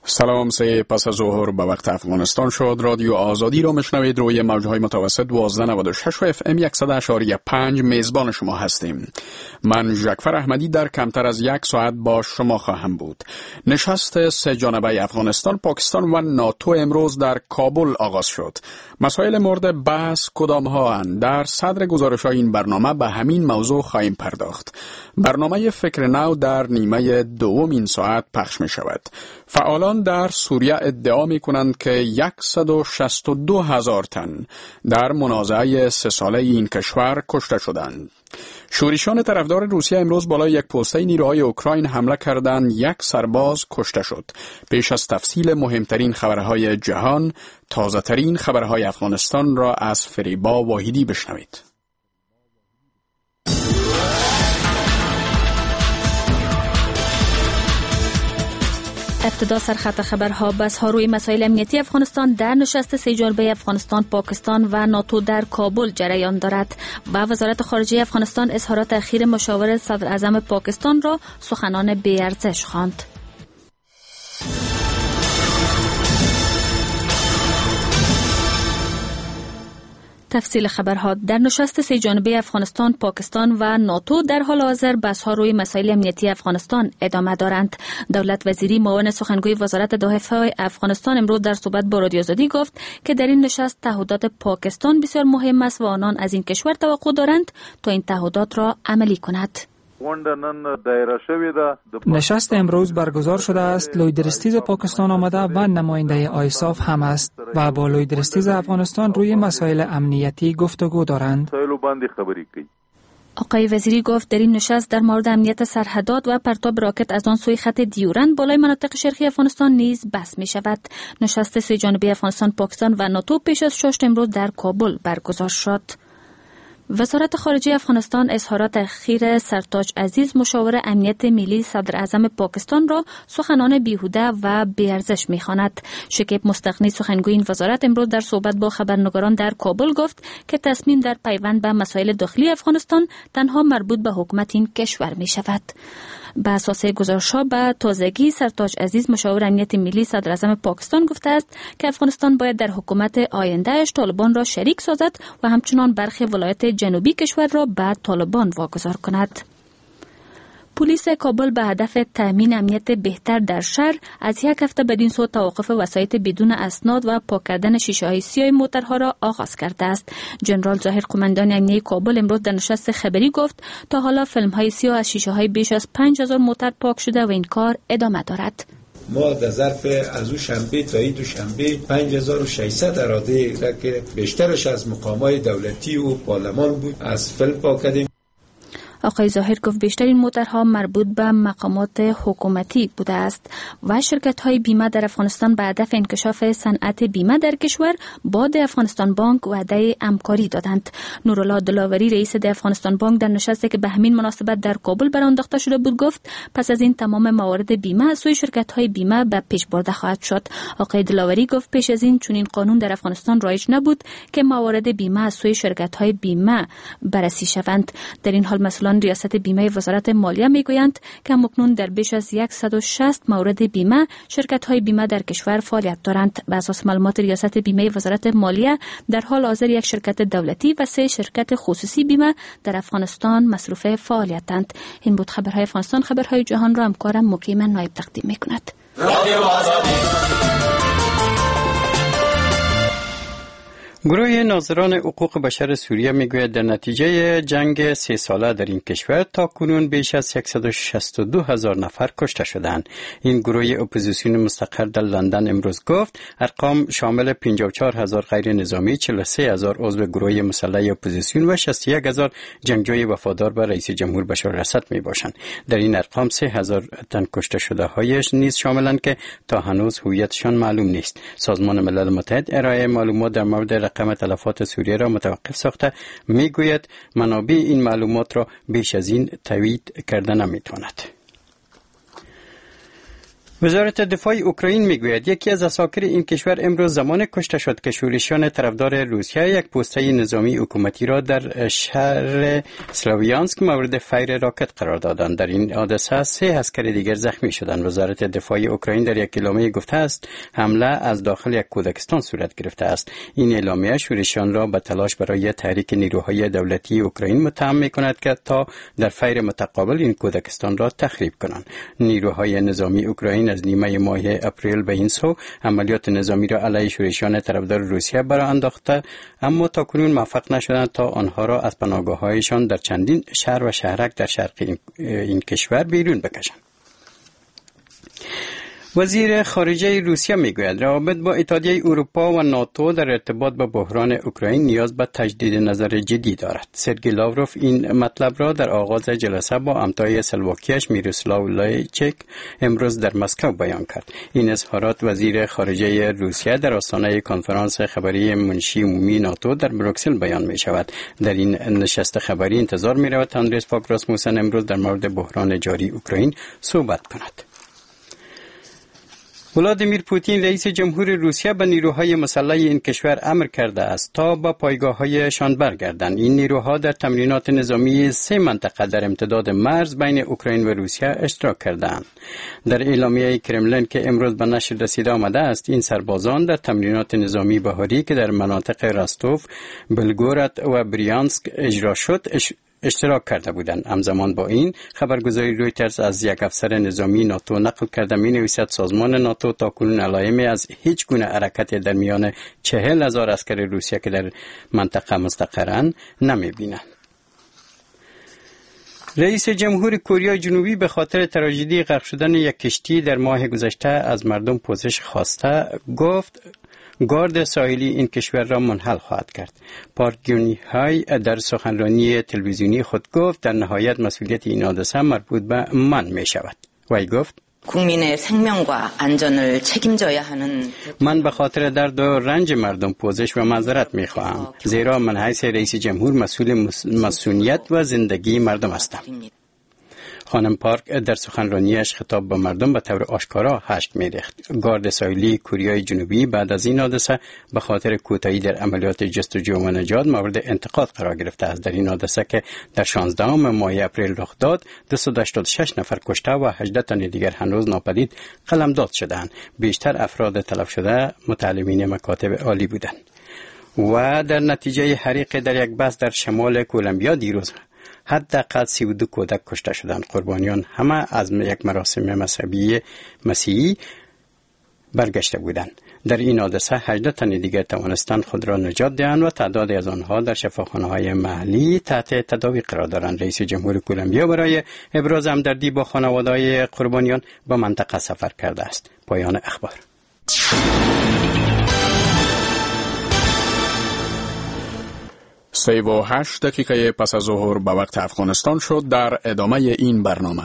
سلام، سه پس از ظهر به وقت افغانستان شد. رادیو آزادی را مشنوید روی موجهای متوسط 1296 و FM 100.5. میزبان شما هستیم. من جعفر احمدی در کمتر از یک ساعت با شما خواهم بود. نشست سه جانبه افغانستان، پاکستان و ناتو امروز در کابل آغاز شد. مسائل مورد بحث کدام ها اند؟ در صدر گزارش این برنامه به همین موضوع خواهیم پرداخت. برنامه فکر نو در نیمه دوم این ساعت پخش می شود. فعالان در سوریه ادعا می کنند که 162,000 تن در منازعه 3 ساله این کشور کشته شدند. شورشیان طرفدار روسیه امروز بالای یک پسته نیروهای اوکراین حمله کردند. 1 سرباز کشته شد. پیش از تفصیل مهمترین خبرهای جهان، تازه ترین خبرهای افغانستان را از فریبا واحدی بشنوید. ابتدا سرخط خبرها. بحث‌ها روی مسائل امنیتی افغانستان در نشست سه جانبه افغانستان، پاکستان و ناتو در کابل جریان دارد و وزارت خارجه افغانستان اظهارات اخیر مشاور صدر اعظم پاکستان را سخنان بی‌ارزش خواند. تفصیل خبرها. در نشست سه جانبه افغانستان، پاکستان و ناتو در حال حاضر بحث‌ها روی مسائل امنیتی افغانستان ادامه دارند. دولت وزیری معاون سخنگوی وزارت دفاع افغانستان امروز در صحبت با رادیو آزادی گفت که در این نشست تعهدات پاکستان بسیار مهم است و آنان از این کشور توقع دارند تا این تعهدات را عملی کند. نشست امروز برگزار شده است. لویدرستیز پاکستان آمده و نماینده آیساف هم است و با لویدرستیز افغانستان روی مسائل امنیتی گفتگو دارند. آقای وزیری گفت در این نشست در مورد امنیت سرحدات و پرتاب راکت از آن سوی خط دیورند بالای مناطق شرقی افغانستان نیز بحث می شود. نشست سه جانبه افغانستان، پاکستان و ناتو پیش از ششت امروز در کابل برگزار شد. وزارت خارجه افغانستان اظهارات اخیر سرتاج عزیز مشاور امنیت ملی صدر اعظم پاکستان را سخنان بیهوده و بی‌ارزش می‌خواند. شکیب مستغنی سخنگوی این وزارت امروز در صحبت با خبرنگاران در کابل گفت که تصمیم در پیوند به مسائل داخلی افغانستان تنها مربوط به حکومت این کشور می‌شود. به اساس گزارش‌ها به تازگی سرتاج عزیز مشاور امنیت ملی صدر اعظم پاکستان گفته است که افغانستان باید در حکومت آینده‌اش طالبان را شریک سازد و همچنان برخی ولایات جنوبی کشور را به طالبان واگذار کند. پلیس کابل به هدف تامین امنیت بهتر در شهر از یک هفته بدین سو توقف وسایط بدون اسناد و پاک کردن شیشه‌های سیاه موترها را آغاز کرده است. جنرال ظاهر قماندان امنیه کابل امروز در نشست خبری گفت تا حالا فیلم‌های سیاه از شیشه‌های بیش از 5000 موتر پاک شده و این کار ادامه دارد. ما در ظرف از او شنبه تا این دوشنبه 5600 اراده را که بیشترش از مقامات دولتی و پارلمان بود از فیلم پاک کردیم. آقای ظاهر گفت بیشترین موترها مربوط به مقامات حکومتی بوده است و شرکت‌های بیمه در افغانستان به هدف انکشاف صنعت بیمه در کشور با د افغانستان بانک وعده همکاری دادند. نورالله دلاوری رئیس د افغانستان بانک در نشستی که به همین مناسبت در کابل برانداخته شده بود گفت پس از این تمام موارد بیمه از سوی شرکت‌های بیمه به پیش برده خواهد شد. آقای دلاوری گفت پیش از این چنین قانون در افغانستان رایج نبود که موارد بیمه از سوی شرکت‌های بیمه بررسی شوند. در این حال مسئولان ریاست بیمه وزارت مالیه میگویند که همکنون در بیش از 160 مورد بیمه شرکت‌های بیمه در کشور فعالیت دارند. به اساس معلومات ریاست بیمه وزارت مالیه در حال حاضر یک شرکت دولتی و 3 شرکت خصوصی بیمه در افغانستان مصروف فعالیتند. این بود خبرهای افغانستان. خبرهای جهان را همکارم مقیم نایب تقدیم میکند. گروه ناظران حقوق بشر سوریه میگوید در نتیجه جنگ 3 ساله در این کشور تا کنون بیش از 162,000 نفر کشته شدند. این گروه اپوزیسیون مستقر در لندن امروز گفت ارقام شامل 54,000 غیر نظامی، 43,000 عضو گروه مسلح اپوزیسیون و 61,000 جنگجوی وفادار به رئیس جمهور بشار الاسد می باشند. در این ارقام 3,000 تن کشته شده هایش نیز شاملند که تا هنوز هویتشان معلوم نیست. سازمان ملل متحد ارائه معلومات در مورد رقم تلفات سوریه را متوقف ساخته میگوید منابع این معلومات را بیش از این تایید کرده نمیتواند. وزارت دفاع اوکراین میگوید یکی از اساکر این کشور امروز زمان کشته شد که شورشیان طرفدار روسیه یک پوسته نظامی حکومتی را در شهر سلاویانسک مورد فیر راکت قرار دادند. در این حادثه 3 عسکر دیگر زخمی شدند. وزارت دفاع اوکراین در یک اعلامیه گفته است حمله از داخل یک کودکستان صورت گرفته است. این اعلامیه شورشیان را به تلاش برای تحریک نیروهای دولتی اوکراین متهم می‌کند که تا در فیر متقابل این کودکستان را تخریب کنند. نیروهای نظامی اوکراین از نیمه ماه اپریل به این سو عملیات نظامی را علیه شورشیان طرفدار روسیه برآ انداخته، اما تاکنون موفق نشدند تا آنها را از پناهگاه‌هایشان در چندین شهر و شهرک در شرق این کشور بیرون بکشند. وزیر خارجه روسیه میگوید روابط با اتحادیه اروپا و ناتو در ارتباط با بحران اوکراین نیاز به تجدید نظر جدی دارد. سرگئی لاوروف این مطلب را در آغاز جلسه با همتای اسلواکیش میروسلاو لایچک امروز در مسکو بیان کرد. این اظهارات وزیر خارجه روسیه در آستانه کنفرانس خبری منشی عمومی ناتو در بروکسل بیان می شود. در این نشست خبری انتظار می رود اندریس فاک راسموسن امروز در مورد بحران جاری اوکراین صحبت کند. ولادیمیر پوتین رئیس جمهور روسیه به نیروهای مسلح این کشور امر کرده است تا به پایگاه‌هایشان برگردند. این نیروها در تمرینات نظامی 3 منطقه در امتداد مرز بین اوکراین و روسیه اشتراک کردند. در اعلامیه کرملین که امروز به نشر رسیده آمده است، این سربازان در تمرینات نظامی بهاری که در مناطق راستوف، بلگوراد و بریانسک اجرا شد اشتراک کرده بودند. همزمان با این خبرگزاری رویترز از یک افسر نظامی ناتو نقل کرده می‌نویسد سازمان ناتو تاکنون علائمی از هیچ گونه حرکت در میان 40,000 عسکر روسیه که در منطقه مستقرند نمی‌بیند. رئیس جمهور کره جنوبی به خاطر تراژدی غرق شدن یک کشتی در ماه گذشته از مردم پوزش خواسته گفت گارد ساحلی این کشور را منحل خواهد کرد. پارک گیونهای در سخنرانی تلویزیونی خود گفت در نهایت مسئولیت این حادثه مربوط به من می شود. وی گفت 국민의 생명과 안전을 책임져야 하는 من به خاطر درد و رنج مردم پوزش و معذرت می خواهم، زیرا من حیث رئیس جمهور مسئول مسئولیت و زندگی مردم هستم. خانم پارک در سخنرانیش خطاب به مردم به طور آشکارا هشت می‌ریخت. گارد ساحلی کره جنوبی بعد از این حادثه به خاطر کوتاهی در عملیات جستجو و نجات مورد انتقاد قرار گرفته است. در این حادثه که در 16 ماه اپریل رخ داد، 286 نفر کشته و 18 تن دیگر هنوز ناپدید قلمداد شدند. بیشتر افراد تلف شده متعلمین مکاتب عالی بودند. و در نتیجه حریق در یک بس در شمال کولومبیا دیروز حداقل 32 کودک کشته شدند. قربانیان همه از یک مراسم مذهبی مسیحی برگشته بودند. در این حادثه 18 تن دیگر توانستند خود را نجات دهند و تعدادی از آنها در شفاخانه‌های محلی تحت تداوی قرار دارند. رئیس جمهور کولومبیا برای ابراز همدردی با خانواده‌های قربانیان به منطقه سفر کرده است. پایان اخبار. 3:08 دقیقه پس از ظهر به وقت افغانستان شد. در ادامه این برنامه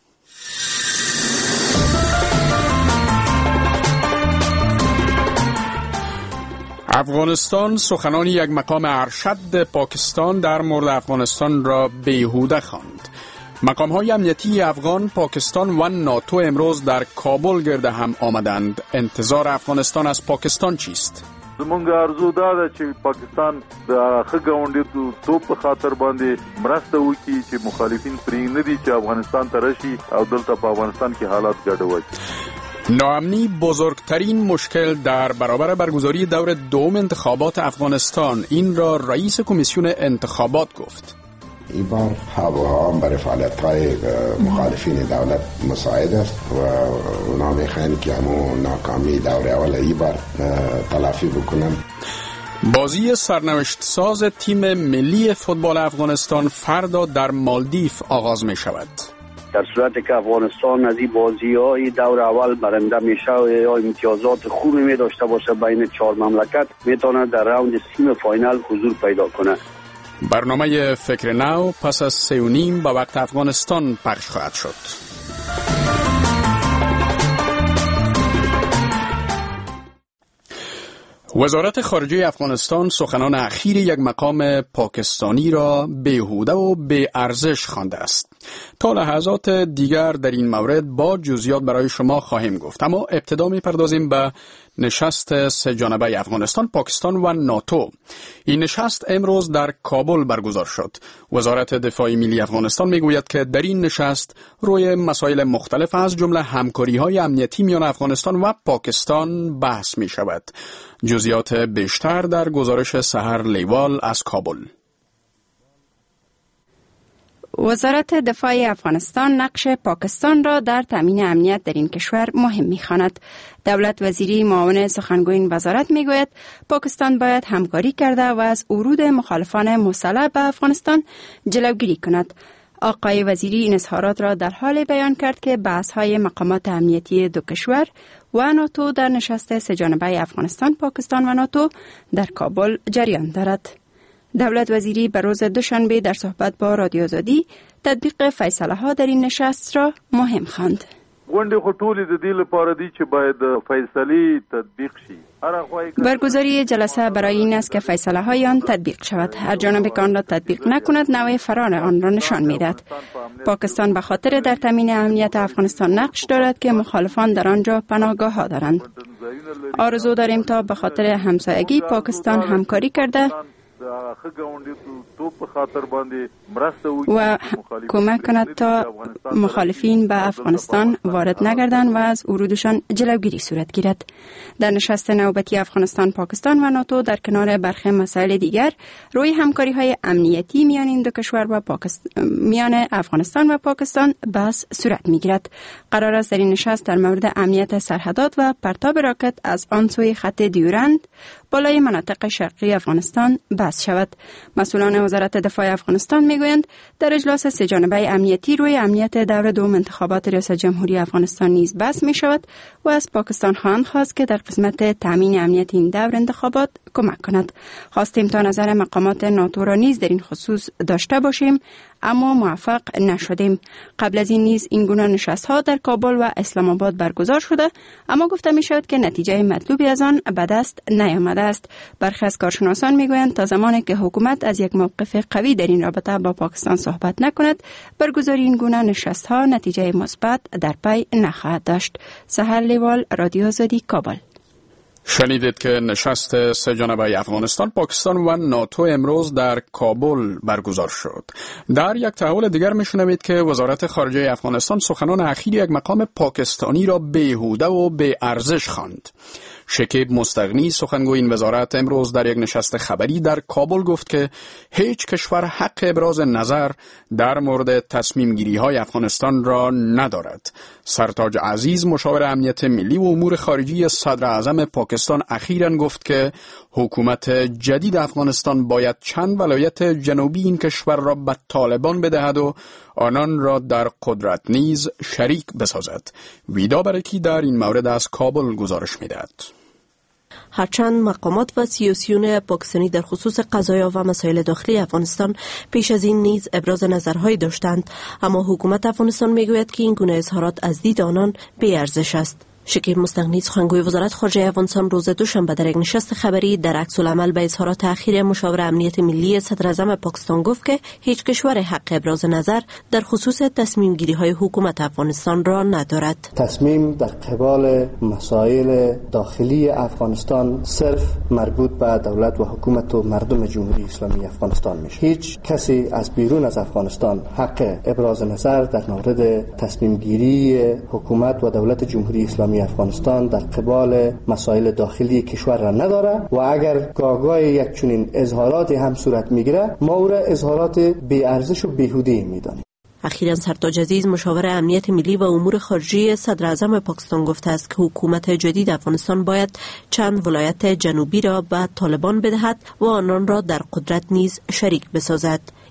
افغانستان سخنان یک مقام ارشد پاکستان در مورد افغانستان را بیهوده خواند. مقام‌های امنیتی افغان، پاکستان و ناتو امروز در کابل گرد هم آمدند. انتظار افغانستان از پاکستان چیست؟ زمونږ ارزو دا ده چې پاکستان د ښه ګاونډي توپ په خاطر باندې مرسته وکړي چې مخالفین پرې نه دي چې افغانستان ته راشي او دلته په افغانستان کې حالات ګډوډ. ناامنی بزرگترین مشکل در برابر برگزاری دور دوم انتخابات افغانستان، این را رئیس کمیسیون انتخابات گفت. این بار هواها برای فعالیت‌های مخالفین دولت مساعد است و اونا میخواین که همون ناکامی دور اول این بار تلافی بکنن. بازی سرنوشت ساز تیم ملی فوتبال افغانستان فردا در مالدیف آغاز می شود. در صورتی که افغانستان از این بازی‌های دور اول برنده میشه یا امتیازات خوبی می داشته باشه بین 4 مملکت، میتونه در راوند سیم فاینال حضور پیدا کنه. برنامه فکر نو پس از 3:30 به وقت افغانستان پخش خواهد شد. وزارت خارجه افغانستان سخنان اخیر یک مقام پاکستانی را بیهوده و بی ارزش خوانده است. تا لحظات دیگر در این مورد با جزئیات برای شما خواهیم گفت، اما ابتدا می‌پردازیم به نشست سه جانبه افغانستان، پاکستان و ناتو. این نشست امروز در کابل برگزار شد. وزارت دفاع ملی افغانستان میگوید که در این نشست روی مسائل مختلف از جمله همکاری‌های امنیتی میان افغانستان و پاکستان بحث می شود. جزئیات بیشتر در گزارش سحر لیوال از کابل. وزارت دفاع افغانستان نقش پاکستان را در تامین امنیت در این کشور مهم می‌خواند. دولت وزیری معاون سخنگوی این وزارت میگوید پاکستان باید همکاری کرده و از ورود مخالفان مسلح به افغانستان جلوگیری کند. آقای وزیری این اظهارات را در حال بیان کرد که بحث‌های مقامات امنیتی دو کشور و ناتو در نشست سه جانبه افغانستان، پاکستان و ناتو در کابل جریان دارد. دولت وزیری به روز دوشنبه در صحبت با رادیو آزادی تطبیق فیصله ها در این نشست را مهم خواند. غونډه خو ټولې د دې لپاره دي چې باید فیصله تطبیق شي. برگزاری جلسه برای این است که فیصله های آن تطبیق شود. هر جانب که آن را تطبیق نکند نوع فرار آن را نشان میدهد. پاکستان به خاطر در تامین امنیت افغانستان نقش دارد که مخالفان در آنجا پناهگاه ها دارند. آرزو داریم تا به خاطر همسایگی پاکستان همکاری کرده و کمک کند تا مخالفین به افغانستان وارد نگردند و از ورودشان جلوگیری صورت گیرد. در نشست نوبتی افغانستان، پاکستان و ناتو در کنار برخی مسائل دیگر روی همکاری‌های امنیتی میان این دو کشور و میان افغانستان و پاکستان بحث صورت میگیرد. قرار است در این نشست در مورد امنیت سرحدات و پرتاب راکت از آن سوی خط دیورند بالای مناطق شرقی افغانستان بحث شود. مسئولان وزارت دفاع افغانستان میگویند در اجلاس سه جانبه امنیتی روی امنیت دور دوم انتخابات ریاست جمهوری افغانستان نیز بحث می شود و از پاکستان خواست که در قسمت تامین امنیت این دور انتخابات کمک کند. خواستیم تا نظر مقامات ناتو را نیز در این خصوص داشته باشیم، اما موفق نشدیم. قبل از این نیز این گونه نشست‌ها در کابل و اسلام آباد برگزار شده، اما گفته می شود که نتیجه مطلوبی از آن به دست نیامده است. برخی از کارشناسان میگویند تا زمانی که حکومت از یک موقف قوی در این رابطه با پاکستان صحبت نکند، برگزاری این گونه نشست‌ها نتیجه مثبت در پی نخواهد داشت. سحر لیوال، رادیو آزادی، کابل. شنیدید که نشست سه جانبه افغانستان، پاکستان و ناتو امروز در کابل برگزار شد. در یک تحول دیگر میشنوید که وزارت خارجه افغانستان سخنان اخیر یک مقام پاکستانی را بیهوده و بی ارزش خواند. شکیب مستغنی سخنگوی این وزارت امروز در یک نشست خبری در کابل گفت که هیچ کشور حق ابراز نظر در مورد تصمیم گیری های افغانستان را ندارد. سرتاج عزیز مشاور امنیت ملی و امور خارجی صدر اعظم پاکستان اخیراً گفت که حکومت جدید افغانستان باید چند ولایت جنوبی این کشور را به طالبان بدهد و آنان را در قدرت نیز شریک بسازد. ویدا برکی در این مورد از کابل گزارش می‌دهد. هرچند مقامات و سیاسیون پاکستانی در خصوص قضایا و مسائل داخلی افغانستان پیش از این نیز ابراز نظرهایی داشتند، اما حکومت افغانستان میگوید که این گونه اظهارات از دید آنان بی ارزش است. شکیب مستغنی سخنگوی وزارت خارجه افغانستان روز دوشنبه در یک نشست خبری در عکس العمل به اظهارات اخیر مشاور امنیت ملی صدر اعظم پاکستان گفت که هیچ کشور حق ابراز نظر در خصوص تصمیم گیری های حکومت افغانستان را ندارد. تصمیم در قبال مسائل داخلی افغانستان صرف مربوط به دولت و حکومت و مردم جمهوری اسلامی افغانستان میشه. هیچ کسی از بیرون از افغانستان حق ابراز نظر در مورد تصمیم گیری حکومت و دولت جمهوری اسلامی افغانستان در قبال مسائل داخلی کشور را نداره و اگر گاهگاه یک چنین اظهارات هم صورت میگیره ما او را اظهارات بی ارزش و بیهوده میدانیم. اخیراً سرتاج عزیز مشاور امنیت ملی و امور خارجی صدر اعظم پاکستان گفته است که حکومت جدید افغانستان باید چند ولایت جنوبی را به طالبان بدهد و آنان را در قدرت نیز شریک بسازد.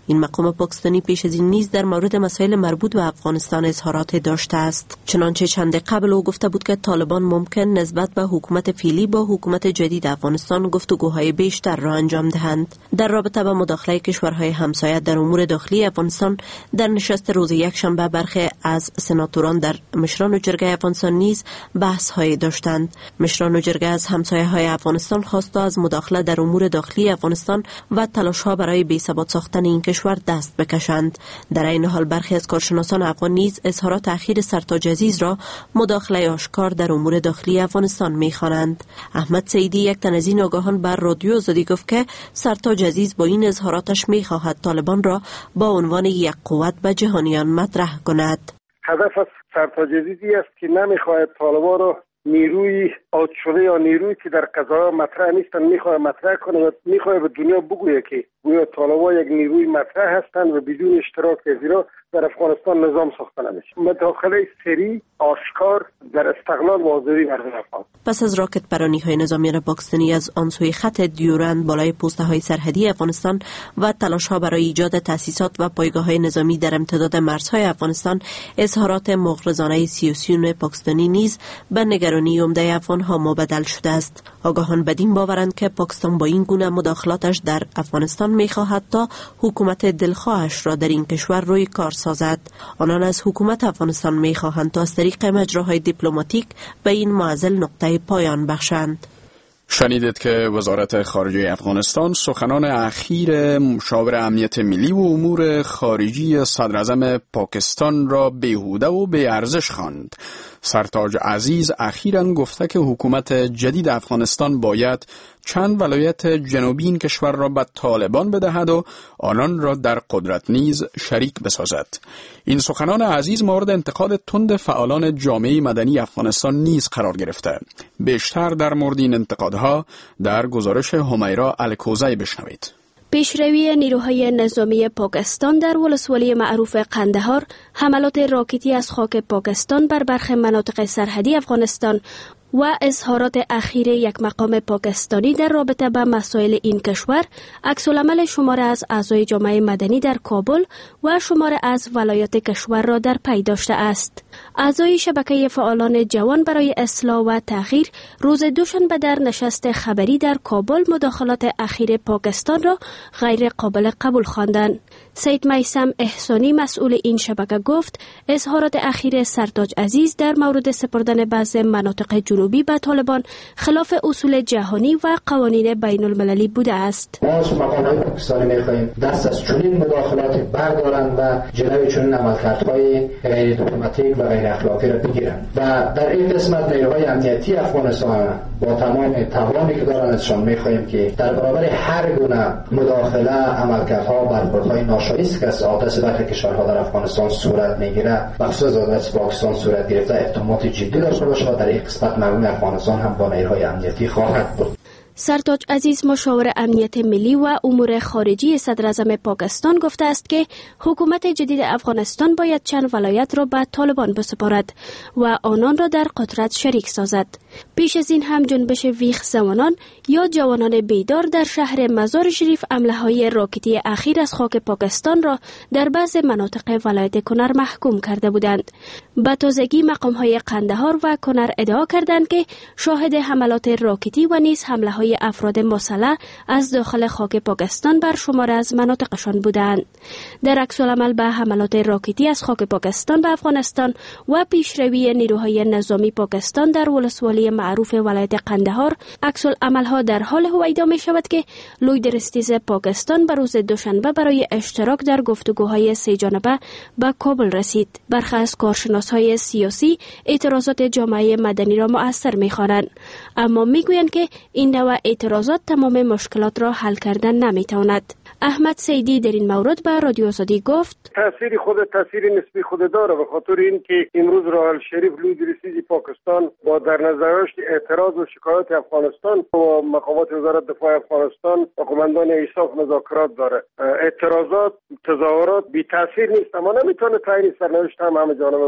این مقام پاکستانی پیش از این نیز در مورد مسائل مربوط به افغانستان اظهارات داشته است. چنانچه چند قبل او گفته بود که طالبان ممکن نسبت به حکومت فعلی با حکومت جدید افغانستان گفتگوهای بیشتر را انجام دهند. در رابطه با مداخله کشورهای همسایه در امور داخلی افغانستان در نشست روز یکشنبه برخی از سناتوران در مشران جرگه افغانستان نیز بحث های داشتند. مشران جرگه از همسایه های افغانستان خواسته از مداخله در امور داخلی افغانستان و تلاش ها برای بی‌ثبات ساختن این کشور دست بکشند. در این حال برخی از کارشناسان افغان نیز اظهارات اخیر سرتاج عزیز را مداخله آشکار در امور داخلی افغانستان می‌خوانند. احمد سیدی یک تن از این آگاهان بر رادیو آزادی گفت که سرتاج عزیز با این اظهاراتش می‌خواهد طالبان را با عنوان یک قوت به جهانیان مطرح کند. هدف از سرتاج عزیزی است که نمی‌خواهد طالبان را نیروی آت شده یا نیرویی که در قضایا مطرح نیستن میخواد مطرح کنه و میخواد به دنیا بگویه که گویا طالبان یک نیروی مطرح هستند و بدون اشتراک ازیرا در افغانستان نظام ساخته نمیشه. مداخله سری آشکار در استقلال و آزادی مردم افغان. پس از راکت برانی های نظامیان پاکستانی از آن سوی خط دیورند بالای پوسته های سرحدی افغانستان و تلاش ها برای ایجاد تأسیسات و پایگاه های نظامی در امتداد مرزهای افغانستان، اظهارات مغرضانه سیاسیون پاکستانی نیز به نگرانی عمده افغان ها مبدل شده است. آگاهان بدین باورند که پاکستان با این گونه مداخلاتش در افغانستان میخواهد تا حکومت دلخواهش را در این کشور روی کار سازد. آنان از حکومت افغانستان میخواهند تا از طریق مجراهای دیپلماتیک به این معضل نقطه پایان بخشند. شنیدید که وزارت خارجه افغانستان سخنان اخیر مشاور امنیت ملی و امور خارجی صدراعظم پاکستان را بیهوده و بی‌ارزش خواند. سرتاج عزیز اخیراً گفته که حکومت جدید افغانستان باید چند ولایت جنوبی این کشور را به طالبان بدهد و آنان را در قدرت نیز شریک بسازد. این سخنان عزیز مورد انتقاد تند فعالان جامعه مدنی افغانستان نیز قرار گرفته. بیشتر در مورد این انتقادها در گزارش همیرا الکوزی بشنوید. پیشروی نیروهای نظامی پاکستان در ولسوالی معروف قندهار، حملات راکتی از خاک پاکستان بر برخی مناطق سرحدی افغانستان و اظهارات اخیر یک مقام پاکستانی در رابطه با مسائل این کشور، عکس‌العمل شمار از اعضای جامعه مدنی در کابل و شمار از ولایات کشور را در پی داشته است. اعضای شبکه فعالان جوان برای اصلاح و تغییر روز دوشنبه در نشست خبری در کابل مداخلات اخیر پاکستان را غیر قابل قبول خواندند. سید میثم احسانی مسئول این شبکه گفت اظهارات اخیر سرتاج عزیز در مورد سپردن بعضی مناطق جنوبی به طالبان خلاف اصول جهانی و قوانین بین المللی بوده است. ما از مقامات پاکستانی می‌خواهیم دست از چنین مداخلات بردارند و جلوی چنین عملکردهای غیر دیپلماتیک و غیر اخلاقی را بگیرند و در این قسمت نیروهای امنیتی افغانستان با تمام توانی که دارند ازشان می‌خواهیم که در برابر هر گونه مداخله، عملکردها، برخوردهای ناشایسته که از عادت برخی کشورها در افغانستان صورت می‌گیرد، بخصوص از پاکستان صورت گرفته، اقدامات جدی داشته باشد. در این قسمت مردم افغانستان هم با نیروهای امنیتی خواهد بود. سرتاج عزیز مشاور امنیت ملی و امور خارجی صدراعظم پاکستان گفته است که حکومت جدید افغانستان باید چند ولایت را به طالبان بسپارد و آنان را در قدرت شریک سازد. پیش از این هم جنبش ویخ زوانان یا جوانان بیدار در شهر مزار شریف حمله‌های راکتی اخیر از خاک پاکستان را در بعضی مناطق ولایت کنر محکوم کرده بودند. به تازگی مقام‌های قندهار و کنر ادعا کردند که شاهد حملات راکتی و نیز حمله‌های افراد مسلح از داخل خاک پاکستان بر شمار از مناطقشان بودند. در عکس‌العمل به حملات راکتی از خاک پاکستان به افغانستان و پیشروی نیروهای نظامی پاکستان در ولسوالی معروف ولایت قندهار، عکس‌العمل‌ها در حال هویدا می شود که لویدرستیز پاکستان به روز دوشنبه برای اشتراک در گفتگوهای سه جانبه به کابل رسید. برخی از کارشناس‌های سیاسی اعتراضات جامعه مدنی را مؤثر می‌خوانند، اما می‌گویند که این نوع اعتراضات تمام مشکلات را حل کردن نمی‌تواند. احمد سیدی در این مورد به رادیو آزادی گفت تاثیر نسبی خود داره، به خاطر اینکه امروز راحل شریف لویدرستیز پاکستان با در نظرش اعتراض و شکایت افغانستان و مقامات وزارت دفاع افغانستان و قماندان ایساف مذاکرات داره. اعتراضات، تظاهرات بی تاثیر نیست، اما نمیتونه تعیین سرنوشت هم همه جانبه بکنه.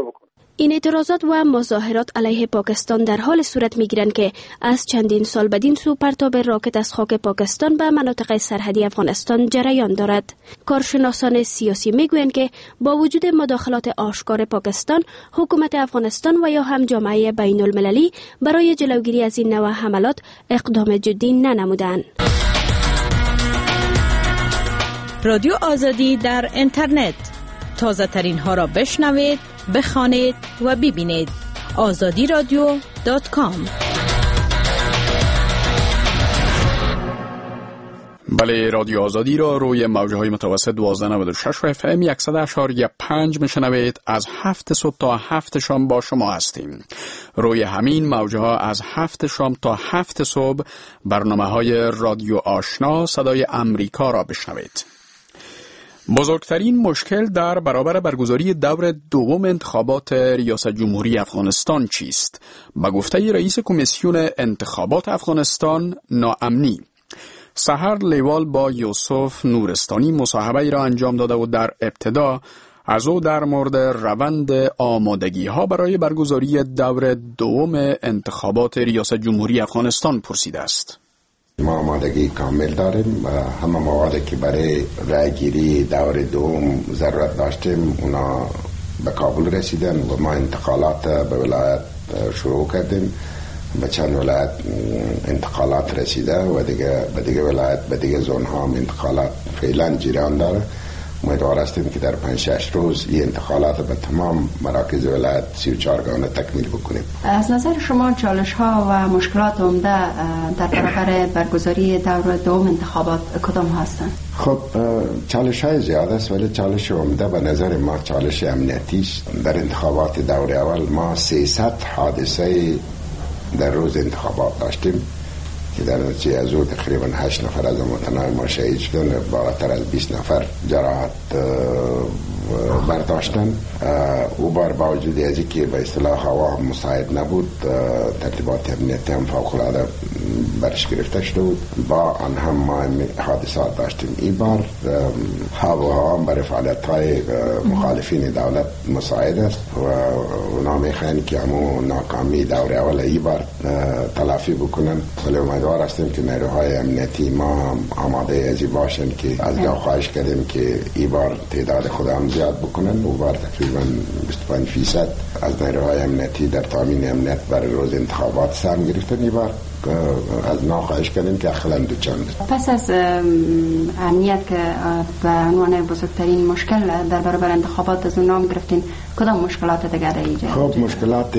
این اعتراضات و مظاهرات علیه پاکستان در حال صورت می‌گیرند که از چندین سال بدین سو پرتاب راکت از خاک پاکستان به مناطق سرحدی افغانستان جریان دارد. کارشناسان سیاسی میگویند که با وجود مداخلات آشکار پاکستان، حکومت افغانستان و یا هم جامعه بین المللی برای جلوگیری از این نوع حملات اقدام جدی ننمودند. رادیو آزادی در اینترنت، تازه ترین ها را بشنوید، بخوانید و ببینید. azadiradio.com. بله، رادیو آزادی را روی موجهای متوسط 1296 و FM 100.5 میشنوید. از 7 صبح تا 7 شام با شما هستیم. روی همین موجها از 7 شام تا 7 صبح برنامه‌های رادیو آشنا صدای امریکا را بشنوید. بزرگترین مشکل در برابر برگزاری دور دوم انتخابات ریاست جمهوری افغانستان چیست؟ به گفته رئیس کمیسیون انتخابات افغانستان، ناامنی. سحر لیوال با یوسف نورستانی مصاحبه را انجام داده و در ابتدا از او در مورد روند آمادگی ها برای برگزاری دور دوم انتخابات ریاست جمهوری افغانستان پرسیده است. ما آمادگی کامل داریم و همه موادی که برای رایگیری دور دوم ضرورت داشتیم اونا به کابل رسیدن و ما انتقالات به ولایت شروع کردیم. به چند ولایت انتقالات رسیده و به دیگه ولایت به دیگه زون ها هم انتقالات فعلا جریان داره. امیدوار هستیم که در 5-6 روز این انتقالات به تمام مراکز ولایت 34 گانه تکمیل بکنیم. از نظر شما چالش ها و مشکلات عمده در برابر برگزاری دور دوم انتخابات کدام هستند؟ خب چالش های زیاد است، ولی چالش عمده به نظر ما چالش امنیتی است. در انتخابات دور اول ما 300 حادثه در روز انتخابات داشتیم که در نتیجه از او تقریبا 8 نفر از متنای ما شهید شدن، بالاتر از 20 نفر جراحت برداشتن. او بار با وجود از اینکه به اصطلاح هوا هم مساعد نبود، ترتیبات امنیتی هم فوق العاده برش گرفته شده بود، با آن هم ما حادثات داشتیم. این بار هوا هم برای فعالیت های مخالفین دولت مساعد است و اونا میخواین که همون ناکامی دور اول این بار تلافی بکنن. ولی امیدوار هستیم که نیروهای امنیتی ما هم آماده ازی باشن که از جا خواهش کردیم که این بار تعداد خودم زیاد بکنن. او بار تقریبا 25% از نیروهای امنیتی در تامین امنیت برای روز انتخابات سهم گرفتن. این بار از نا خواهش کردیم که اخلاً دوچند. پس از امنیت که به عنوان بزرگترین مشکل در برابر انتخابات از اون نام گرفتین، کدام مشکلات دیگر ایجاد؟ خب مشکلات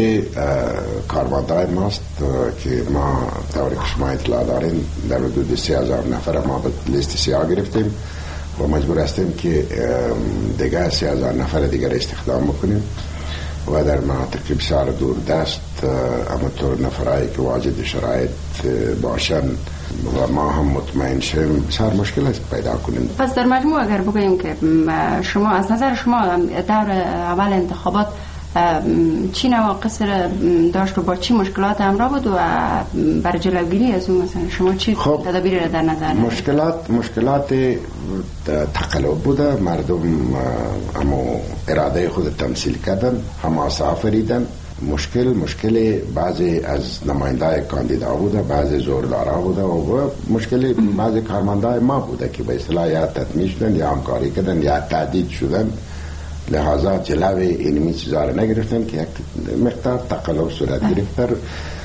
کارمندای ماست که ما طوری که شما اطلاع دارین در حدود 30,000 نفر ما به لیست سیاه گرفتیم و مجبور هستیم که دیگه 30,000 نفر دیگر استخدام بکنیم و در مناطق بسیار دور دست همونطور نفرایی که واجد شرایط باشن و ما هم مطمئن شیم بسیار مشکل است پیدا کنیم. پس در مجموع اگر بگوییم که شما از نظر شما دور اول انتخابات چی نواقص داشت و با چی مشکلات همراه بود و برای جلوگیری از اون مثلا شما چی تدابیری را در نظر مشکلات تقلب بوده. مردم همو اراده خود تمثیل کردن، حماسه آفریدن. مشکل بعضی از نمایندای کاندیدا بوده، بعضی زوردارا بوده و مشکل بعضی کارمندای ما بوده که به اصطلاح یا تطمیع شدن یا همکاری کردن یا تعدید شدن، لحاظا جلوه اینمی چیزا را نگرفتن که یک مقدار تقلب صورت گرفت.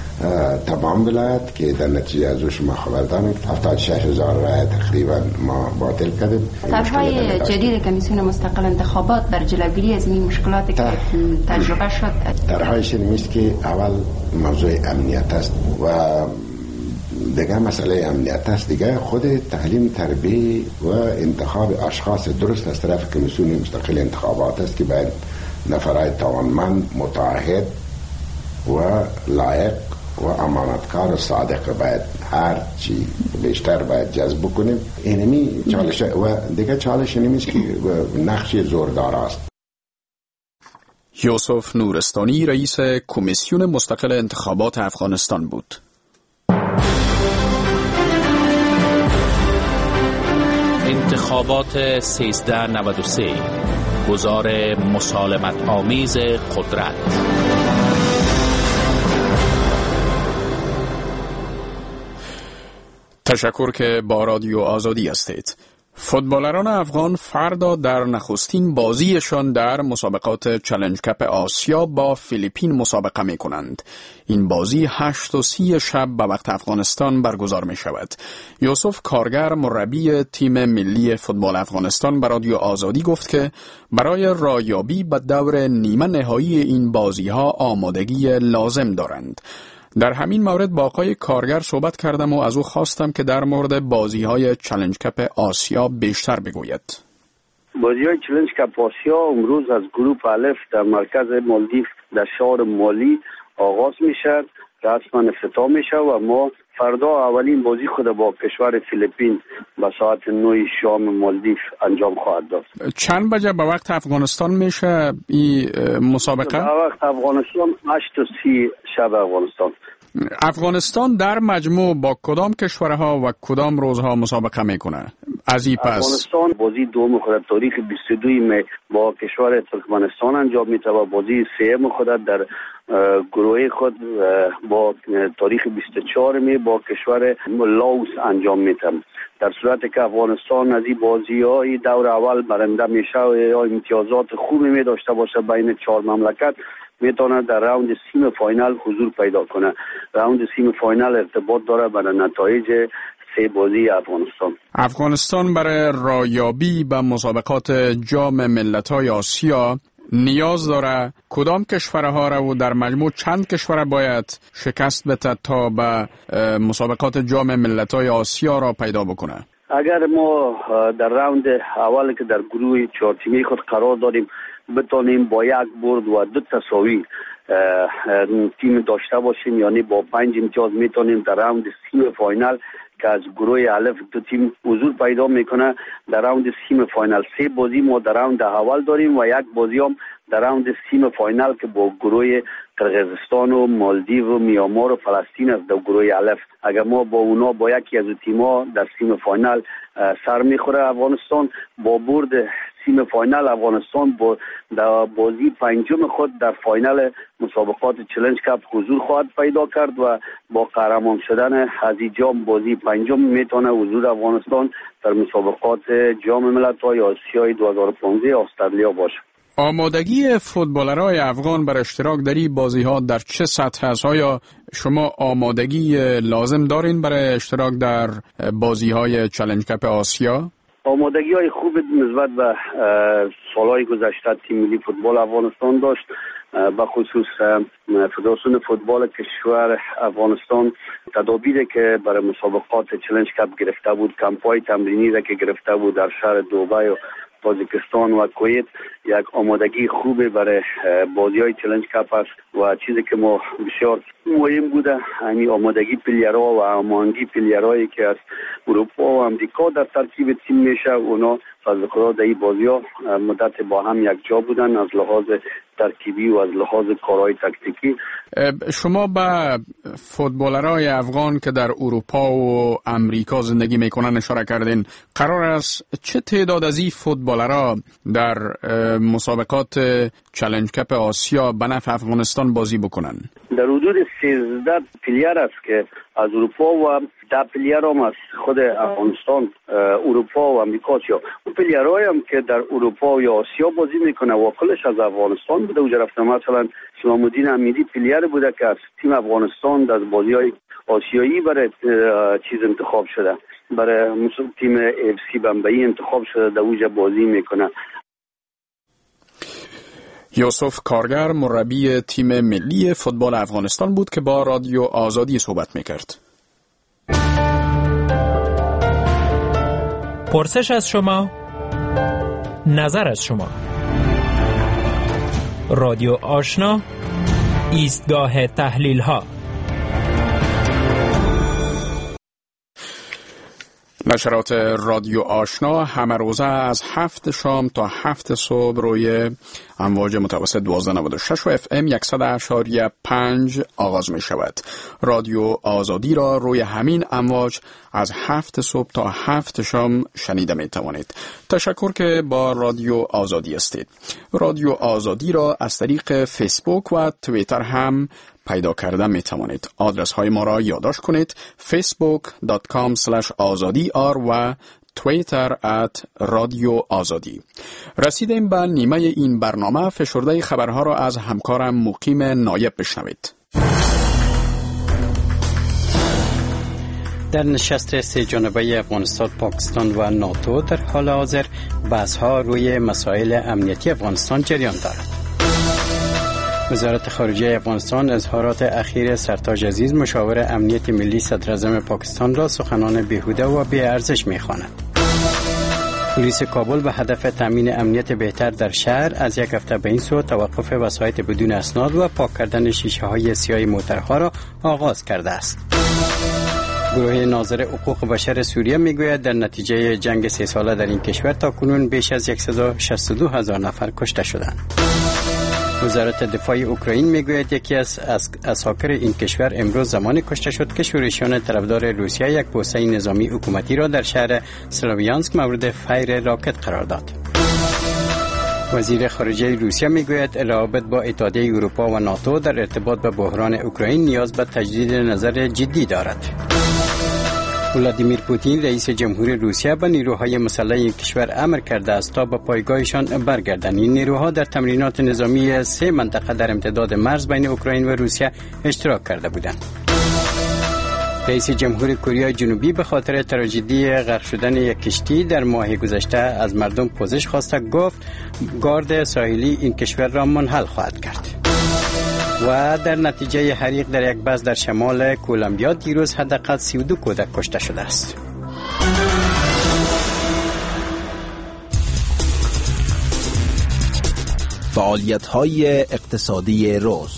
تمام ولایت که در نتیجه از شما خبر دارید 76,000 رای تقریبا ما باطل کردیم. طرح‌های جدید کمیسیون مستقل انتخابات در جلوگیری از این مشکلاتی که تجربه شد، طرحش این است که اول موضوع امنیت است و دیگه مسئله امنیت است، دیگه خود تعلیم تربیه و انتخاب اشخاص درست از طرف کمیسیون مستقل انتخابات است که باید نفرای توانمند، متعهد و لایق و امانتکار و صادق باید هر چی بیشتر باید جذب کنیم. اینمی چالش و دیگه چالش اینمی است که نقش زوردار است. یوسف نورستانی رئیس کمیسیون مستقل انتخابات افغانستان بود. انتخابات 1393 گزار مسالمت آمیز قدرت. تشکر که با رادیو آزادی هستید. فوتبالران افغان فردا در نخستین بازیشان در مسابقات چالش کپ آسیا با فیلیپین مسابقه می کنند. این بازی 8:30 شب به وقت افغانستان برگزار می شود. یوسف کارگر مربی تیم ملی فوتبال افغانستان به رادیو آزادی گفت که برای رایابی به دور نیمه نهایی این بازی ها آمادگی لازم دارند. در همین مورد با آقای کارگر صحبت کردم و از او خواستم که در مورد بازی‌های چالش کپ آسیا بیشتر بگوید. بازی‌های چالش کپ آسیا امروز از گروه الف در مرکز مالدیو در شهر مالی آغاز میشه، رسما افتتاح میشه و ما فردا اولین بازی خود با کشور فیلیپین به ساعت 9 شام مالدیو انجام خواهد داد. چند بجه به وقت افغانستان میشه این مسابقه؟ به وقت افغانستان 8:30 شب افغانستان. افغانستان در مجموع با کدام کشورها و کدام روزها مسابقه میکنه؟ از این پس افغانستان بازی دوم خود تاریخ 22 می با کشور ترکمنستان انجام میده و بازی سوم خود در گروه خود با تاریخ 24 می با کشور لاوس انجام میده. در صورتی که افغانستان از این بازی‌های دور اول برنده میشه و امتیازات خوبی می داشته باشه بین 4 مملکت، میتونه در راوند سیم فاینال حضور پیدا کنه. راوند سیم فاینال ارتباط داره به نتایج 3 بازی افغانستان برای رایابی به مسابقات جام ملت‌های آسیا نیاز داره کدام کشورها را و در مجموع چند کشور باید شکست بده تا به مسابقات جام ملت‌های آسیا را پیدا بکنه؟ اگر ما در راوند اول که در گروه 4 تیمی خود قرار داریم بتونیم با 1 برد و 2 تساوی تیم داشته باشیم، یعنی با 5 امتیاز میتونیم در راوند سیم فاینال که از گروه الف 2 تیم حضور پیدا میکنه در راوند سیم فاینال. 3 بازی ما در راوند اول داریم و 1 بازی هم در راوند سیم فاینال که با گروه قرقیزستان و مالدیو و میانمار و فلسطین است در گروه الف. اگر ما با اونا با یکی از تیم‌ها در سیم فاینال سر میخوره افغانستان، با برد سیم فاینال افغانستان با بازی 5م خود در فاینال مسابقات چالش کپ حضور خواهد پیدا کرد و با قهرمان شدن از این جام بازی 5م میتونه حضور افغانستان در مسابقات جام ملت‌های آسیای 2015 استرالیا باشه. آمادگی فوتبالرهای افغان برای اشتراک در این بازی‌ها در چه سطح است؟ آیا شما آمادگی لازم دارین برای اشتراک در بازی‌های چالش کپ آسیا؟ آمادگی‌های خوب نسبت به سال‌های گذشته تیم ملی فوتبال افغانستان داشت. به خصوص فدراسیون فوتبال کشور افغانستان تدابیری که برای مسابقات چالش کپ گرفته بود، کمپ‌های تمرینی را که گرفته بود در شهر دبی و تاجیکستان و کویت، یک آمادگی خوبه برای بازی‌های چالش کپ است و چیزی که ما بسیار مهم بوده همین آمادگی پلیرها و هماهنگی پلیرهایی که از اروپا و امریکا در ترکیب تیم میشه. اونا فضل خدا در این بازی‌ها مدت با هم یک جا بودن از لحاظ ترکیبی و از لحاظ کارهای تاکتیکی. شما به فوتبالرهای افغان که در اروپا و امریکا زندگی میکنن اشاره کردین. قرار است چه تعداد از این فوتبالرها در مسابقات چالش کپ آسیا به نفع افغانستان بازی بکنن؟ در حدود 13 پلیر است که از اروپا و 10 پلیر هم از خود افغانستان، اروپا و امریکا. اون پلیرهایی هم که در اروپا یا آسیا بازی میکنه و کلش از افغانستان بوده. اونجا رفتم مثلا سلام الدین امیدی پلیر بوده که از تیم افغانستان در بازی‌های آسیایی برای چیز انتخاب شده، برای تیم اف سی بمبئی انتخاب شده، در اونجا بازی میکنه. یوسف کارگر مربی تیم ملی فوتبال افغانستان بود که با رادیو آزادی صحبت میکرد. پرسش از شما، نظر از شما. رادیو آشنا، ایستگاه تحلیل ها. نشرات رادیو آشنا همه روزه از 7 شام تا 7 صبح روی امواج متوسط 1296 و FM 100.5 آغاز می شود. رادیو آزادی را روی همین امواج از 7 صبح تا 7 شام شنیده می توانید. تشکر که با رادیو آزادی هستید. رادیو آزادی را از طریق فیسبوک و توییتر هم پیدا کرده می توانید. آدرس های ما را یادداشت کنید: facebook.com/azadi.r و توییتر @رادیو آزادی. رسیدیم به نیمه این برنامه. فشرده خبرها را از همکارم مقیم نایب بشنوید. در نشست سه جانبه افغانستان، پاکستان و ناتو در حال حاضر بحث‌ها روی مسائل امنیتی افغانستان جریان دارد. وزارت خارجه افغانستان اظهارات اخیر سرتاج عزیز مشاور امنیت ملی صدراعظم پاکستان را سخنان بیهوده و بی‌ارزش می‌خواند. پلیس کابل به هدف تامین امنیت بهتر در شهر از یک هفته به این سو توقف وسایط بدون اسناد و پاک کردن شیشه‌های سیاه موترها را آغاز کرده است. گروه ناظر حقوق بشر سوریه میگوید در نتیجه جنگ 3 ساله در این کشور تاکنون بیش از 162,000 نفر کشته شدند. وزارت دفاع اوکراین میگوید یکی از اساکر این کشور امروز زمانی کشته شد که شورشیان طرفدار روسیه یک پوسته نظامی حکومتی را در شهر سلاویانسک مورد فیر راکت قرار داد. وزیر خارجه روسیه میگوید روابط با اتحادیه اروپا و ناتو در ارتباط به بحران اوکراین نیاز به تجدید نظر جدی دارد. ولادیمیر پوتین رئیس جمهور روسیه به نیروهای مسلح این کشور امر کرده است تا به پایگاهشان برگردند. این نیروها در تمرینات نظامی 3 منطقه در امتداد مرز بین اوکراین و روسیه اشتراک کرده بودند. رئیس جمهور کره جنوبی به خاطر تراژدی غرق شدن یک کشتی در ماه گذشته از مردم پوزش خواسته، گفت گارد ساحلی این کشور را منحل خواهد کرد. و در نتیجه حریق در یک بس در شمال کولومبیا دیروز حداقل 32 کودک کشته شده است. فعالیت‌های اقتصادی روز.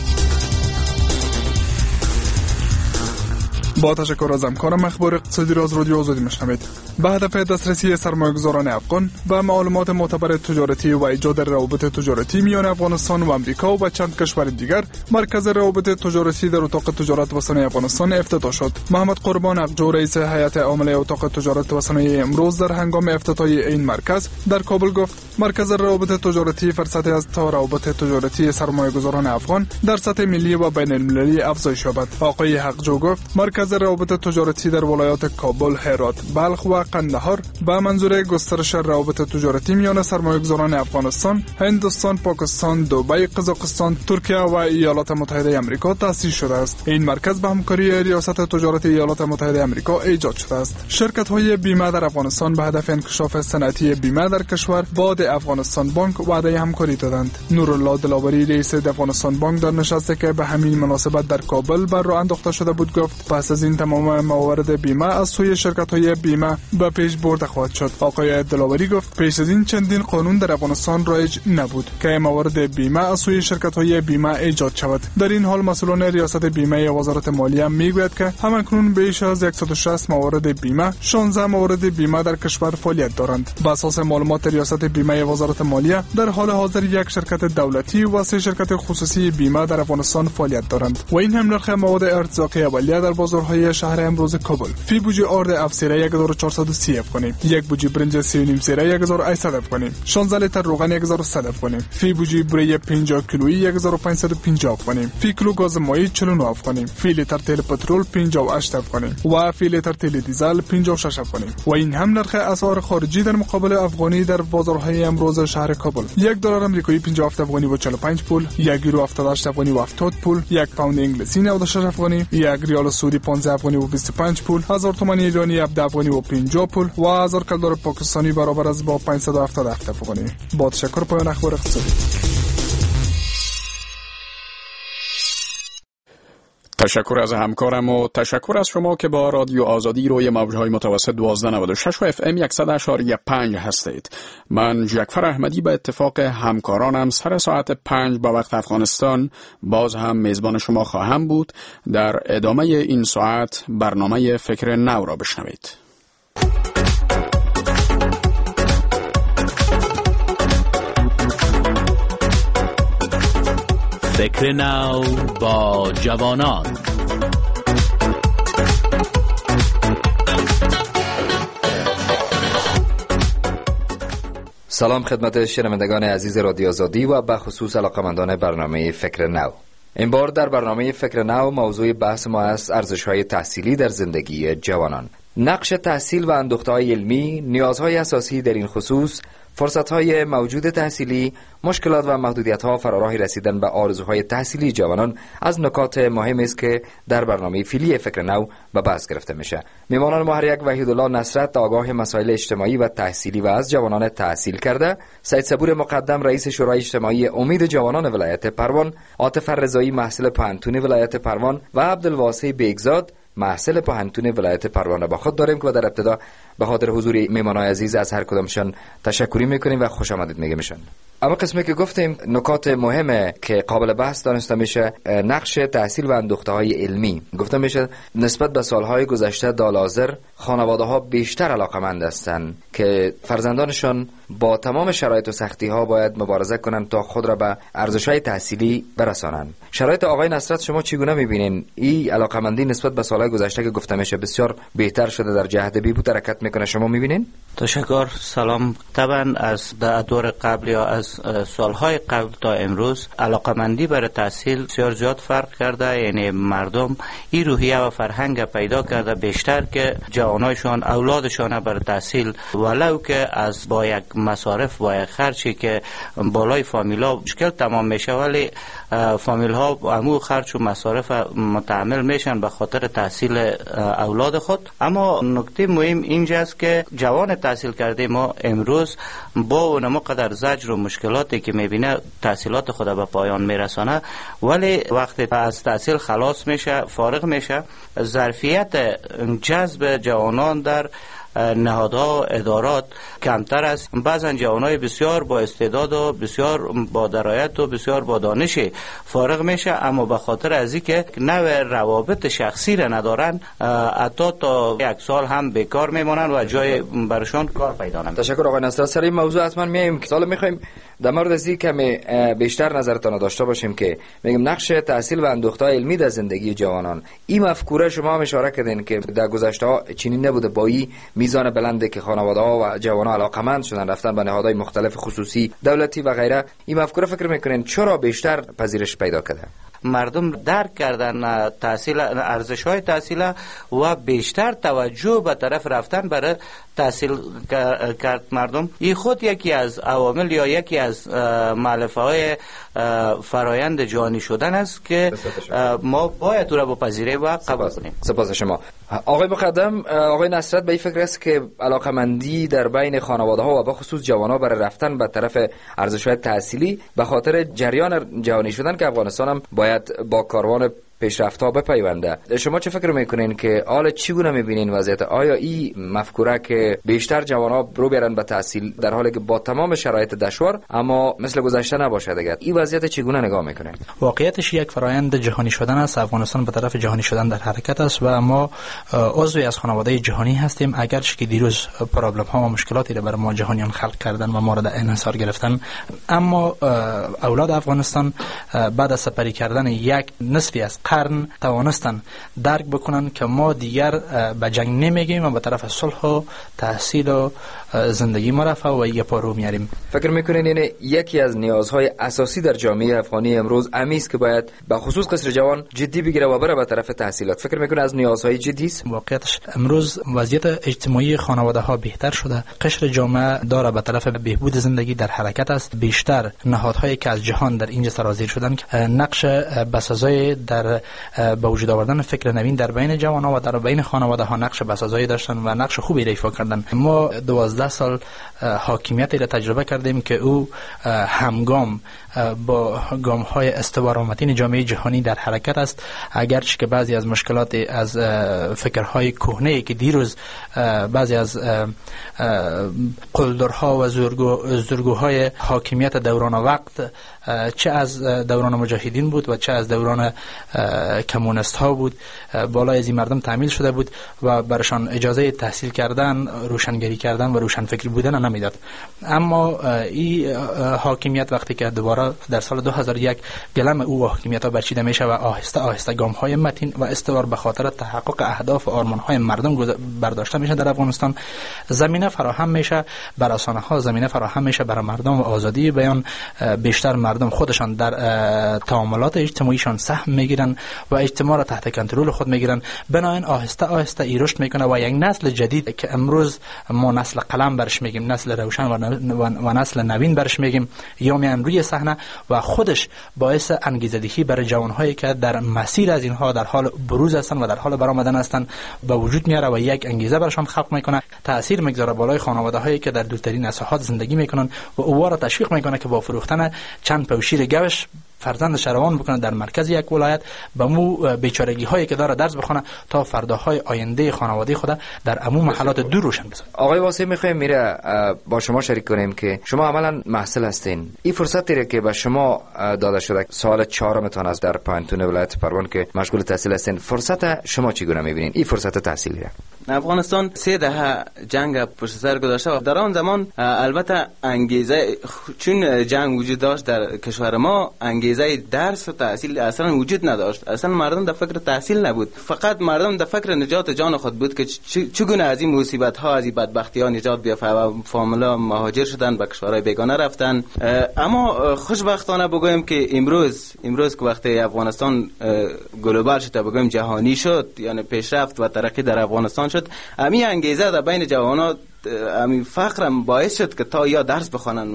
با تشکر از همکارم اخبار اقتصادی را از رادیو آزادی میشنوید. به هدف دسترسی سرمایه‌گذاران افغان و معلومات معتبر تجارتی و ایجاد روابط تجارتی میان افغانستان و امریکا و چند کشور دیگر، مرکز روابط تجارتی در اتاق تجارت و صنایع افغانستان افتتاح شد. محمد قربان اقجو رئیس هیئت عامله اتاق تجارت و صنایع امروز در هنگام افتتاح این مرکز در کابل گفت مرکز روابط تجارتی فرصتی است تا روابط تجارتی سرمایه‌گذاران افغان در سطح ملی و بین المللی افزایش یابد. آقای اقجو گفت مرکز روابط تجارتی در ولایات کابل، هرات، بلخ و قندهار به منظور گسترش روابط تجارتی میان سرمایه‌گذاران افغانستان، هندوستان، پاکستان، دبی، قزاقستان، ترکیه و ایالات متحده آمریکا تأسیس شده است. این مرکز به همکاری ریاست تجارت ایالات متحده آمریکا ایجاد شده است. شرکت‌های بیمه در افغانستان به هدف انکشاف صنعتی بیمه در کشور با افغانستان بانک وعده همکاری دادند. نورالله دلاوری رئیس افغانستان بانک در نشستی که به همین مناسبت در کابل بر راه انداخته شده بود گفت پس از این تمام موارد بیمه از سوی شرکت‌های بیمه به پیش برده خواهد شد. آقای دلاوری گفت پیش از این چندین قانون در افغانستان رایج نبود که موارد بیمه از سوی شرکت‌های بیمه ایجاد شود. در این حال مسئولان ریاست بیمه وزارت مالیه میگوید که همکنون بیش از 160 موارد بیمه، 16 موارد بیمه در کشور فعالیت دارند. بر اساس معلومات ریاست بیمه وزارت مالیه در حال حاضر یک شرکت دولتی و 3 شرکت خصوصی بیمه در افغانستان فعالیت دارند و این هم نرخ مواد ارتزاقی اولیه در بازارهای شهر امروز کابل. فی بوجی آرد افسیره 1430 افغانی، یک بوجی برنج 3.5 سیره 1800 افغانی، 16 لیتر روغن 1100 افغانی، فی بوجی بوره 50 کیلویی 1550 افغانی، فی کیلو گاز مایع 49 افغانی، فی لیتر تیل پترول 58 افغانی و فی لیتر تیل دیزل 56 افغانی. و این هم نرخ اسعار خارجی در مقابل افغانی در بازارهای امروز شهر کابل. $1 آمریکایی 57 افغانی و 45 پول، 1 یورو 78 افغانی و 70 پول، 1 پوند انگلیسی 96 افغانی، 1 ریال سعودی 15 افغانی و 25 پول، 1000 تومان ایرانی 17 افغانی و 50 پول و 1000 کلدار پاکستانی برابر است با 577 افغانی. با تشکر پایان اخبار اقتصادی. تشکر از همکارم و تشکر از شما که با رادیو آزادی روی موجهای متوسط 1296 و FM 100.5 هستید. من جعفر احمدی به اتفاق همکارانم سر ساعت 5 به وقت افغانستان باز هم میزبان شما خواهم بود. در ادامه این ساعت برنامه فکر نو را بشنوید. فکر نو با جوانان. سلام خدمت شنوندگان عزیز رادیو آزادی و به خصوص علاقه‌مندان برنامه فکر نو. این بار در برنامه فکر نو موضوع بحث ما است ارزش‌های تحصیلی در زندگی جوانان. نقش تحصیل و اندوخته‌های علمی، نیازهای اساسی در این خصوص، فرصت‌های موجود تحصیلی، مشکلات و محدودیت‌ها فراراه رسیدن به آرزوهای تحصیلی جوانان از نکات مهم است که در برنامه فیلی فکر نو به بحث گرفته میشه. میهمانان ما هر یک وحیدالله نصرت، آگاه مسائل اجتماعی و تحصیلی و از جوانان تحصیل کرده، سید صبور مقدم رئیس شورای اجتماعی امید جوانان ولایت پروان، عاطف رضایی محصل پوهنتون ولایت پروان و عبدالواسع بیگزاد محصل پوهنتون ولایت پروان با خود داریم که در ابتدا به خاطر حضور میهمانان عزیز از هر کدامشان تشکری میکنیم و خوش آمدید میگیمشان. اما قسمی که گفتیم نکات مهمه که قابل بحث دانسته میشه، نقش تحصیل و اندوخته‌های علمی. گفته میشه نسبت به سالهای گذشته دالازر خانواده‌ها بیشتر علاقه‌مند هستند که فرزندانشان با تمام شرایط و سختی‌ها باید مبارزه کنند تا خود را به ارزش‌های تحصیلی برسانند. شرایط آقای نصرت شما چگونه می‌بینین؟ این علاقه‌مندی نسبت به سالهای گذشته که گفته میشه بسیار بهتر شده، در جهت بهبود حرکت میکنه، شما می‌بینین؟ تشکر. سلام. طبعا از دور قبل یا از سالهای قبل تا امروز علاقمندی برای تحصیل بسیار زیاد فرق کرده. یعنی مردم این روحیه و فرهنگ پیدا کرده بیشتر که جوانایشان اولادشان برای تحصیل ولو که از با یک مصارف و یک خرچی که بالای فامیلا مشکل تمام میشه، ولی فامیل ها همو خرچ و مصارف متحمل میشن به خاطر تحصیل اولاد خود. اما نکته مهم اینجاست که جوان تحصیل کرده ما امروز با اونما قدر زجر و مشکلاتی که میبینه تحصیلات خود به پایان میرسانه، ولی وقتی از تحصیل خلاص میشه، فارغ میشه، ظرفیت جذب جوانان در نهادها و ادارات کمتر است. بعضا جوانای بسیار با استعداد و بسیار با درایت و بسیار با دانش فارغ میشه، اما به خاطر از اینکه نوع روابط شخصی را ندارن حتی تا یک سال هم بیکار میمونن و جای برشان کار پیدا نمیکنن. تشکر آقای نصرت. سر این موضوع حتما میایم که حالا میخوایم در مورد از این کمی بیشتر نظرتان داشته باشیم که میگم نقش تحصیل و اندوخته‌های علمی در زندگی جوانان. این مفکوره شما هم اشاره کردین که در گذشته ها چنین نبوده، با این میزان بلنده که خانواده‌ها و جوانان علاقمند شدن رفتن به نهادهای مختلف خصوصی، دولتی و غیره، این مفکوره فکر میکنین چرا بیشتر پذیرش پیدا کرده؟ مردم درک کردن تحصیل، ارزش‌های تحصیل و بیشتر توجه به طرف رفتن برای تحصیل کرد مردم. این خود یکی از عوامل یا یکی از مؤلفه‌های فرایند جهانی شدن است که ما باید او را بپذیریم و قبول کنیم. سپاس شما. آقای مقدم، آقای نصرت به این فکر است که علاقمندی در بین خانواده‌ها و به خصوص جوانان برای رفتن به طرف ارزش‌های تحصیلی به خاطر جریان جهانی شدن که افغانستان هم باید با کاروان پیشرفت‌ها بپیونده. شما چه فکر میکنین که حالا چگونه میبینین وضعیت؟ آیا این مفکوره که بیشتر جوان‌ها رو بیارن به تحصیل در حالی که با تمام شرایط دشوار اما مثل گذشته نباشه دیگه، این وضعیت چگونه نگاه میکنین؟ واقعیتش یک فرآیند جهانی شدن است. افغانستان به طرف جهانی شدن در حرکت است و ما عضوی از خانواده جهانی هستیم، اگرچه که دیروز پرابلم ها و مشکلاتی را برای ما جهانیان خلق کردن و ما را در انحصار گرفتن، اما اولاد افغانستان بعد از سپری کردن یک نصفی از قرن توانستن درک بکنن که ما دیگر به جنگ نمیگیم و به طرف صلح و تحصیل و زندگی مرفه و یک پا رو میاریم. فکر میکنین این یکی از نیازهای اساسی در جامعه افغانی امروز امیست که باید به خصوص قشر جوان جدی بگیره و بره به طرف تحصیلات؟ فکر میکنه از نیازهای جدی است؟ واقعیتش امروز وضعیت اجتماعی خانواده ها بهتر شده، قشر جامعه داره به طرف بهبود زندگی در حرکت است. بیشتر نهادهایی که از جهان در اینجا سرازیر شدن نقش بسازای در به وجود آوردن فکر نوین در بین جوانان و در بین خانواده ها نقش بسازایی داشتن و نقش خوبی ایفا کردن. ما 12 سال حاکمیت را تجربه کردیم که او همگام با گام‌های استوارامتین جامعه جهانی در حرکت است، اگرچه که بعضی از مشکلات از فکرهای کهنه‌ای که دیروز بعضی از قلدرها و زورگوهای حاکمیت دوران وقت چه از دوران مجاهدین بود و چه از دوران کمونیست ها بود، بالای از این مردم تعمیل شده بود و برشان اجازه تحصیل کردن، روشنگری کردن و روشنفکر بودن نمیداد. اما این حاکمیت وقتی که دوباره در سال 2001 گلم او حاکمیت ها برچیده میشه و آهسته آهسته گام های متین و استوار به خاطر تحقق اهداف و آرمان های مردم برداشته میشه در افغانستان، زمینه فراهم میشه بر رسانه ها، زمینه فراهم میشه برای مردم و آزادی بیان. بیشتر مردم خودشان در تعاملات اجتماعیشان سهم میگیرن و اجتماع را تحت کنترل خود میگیرن. بنابراین آهسته آهسته ای رشد میکنه و یک نسل جدید که امروز ما نسل قلم برش میگیم، نسل روشن و نسل نوین برش میگیم، یا میان روی صحنه و خودش باعث انگیزه‌دهی برای جوانهایی که در مسیر از اینها در حال بروز هستند و در حال برآمدن هستند به وجود میاره و یک انگیزه برشان خلق میکنه، تاثیر میگذاره بالای خانواده هایی که در دورترین ساحات زندگی میکنن و اوها را تشویق میکنه که با فروختن چند پوشیر گوش فرزندش روان بکنه در مرکز یک ولایت به مو بیچارگی هایی که داره درس بخونه تا فرداهای آینده خانواده خود در عموم محلات دور روشن بسازه. آقای واسه میخوایم میره با شما شریک کنیم که شما عملا محصل هستین. این فرصتی که به شما داده شده سال 4 از در پانتون ولایت پروان که مشغول تحصیل هستین، فرصت شما چگونه میبینین این فرصت تحصیلی را؟ افغانستان 3 دهه جنگ پشت سر گذاشته و در آن زمان البته انگیزه چون جنگ وجود داشت در کشور ما، انگیزه درس و تحصیل اصلا وجود نداشت. اصلا مردم در فکر تحصیل نبود، فقط مردم در فکر نجات جان خود بود که چگونه از این مصیبت ها، از این بدبختی ها نجات بیافته و فامیلا مهاجر شدن، به کشورهای بیگانه رفتن. اما خوشبختانه بگویم که امروز که وقتی افغانستان گلوبال شد، بگویم جهانی شد، یعنی پیشرفت و ترقی در افغانستان شد، همین انگیزه در بین جوانان، همین فقرم باعث شد که تا یا درس بخوانن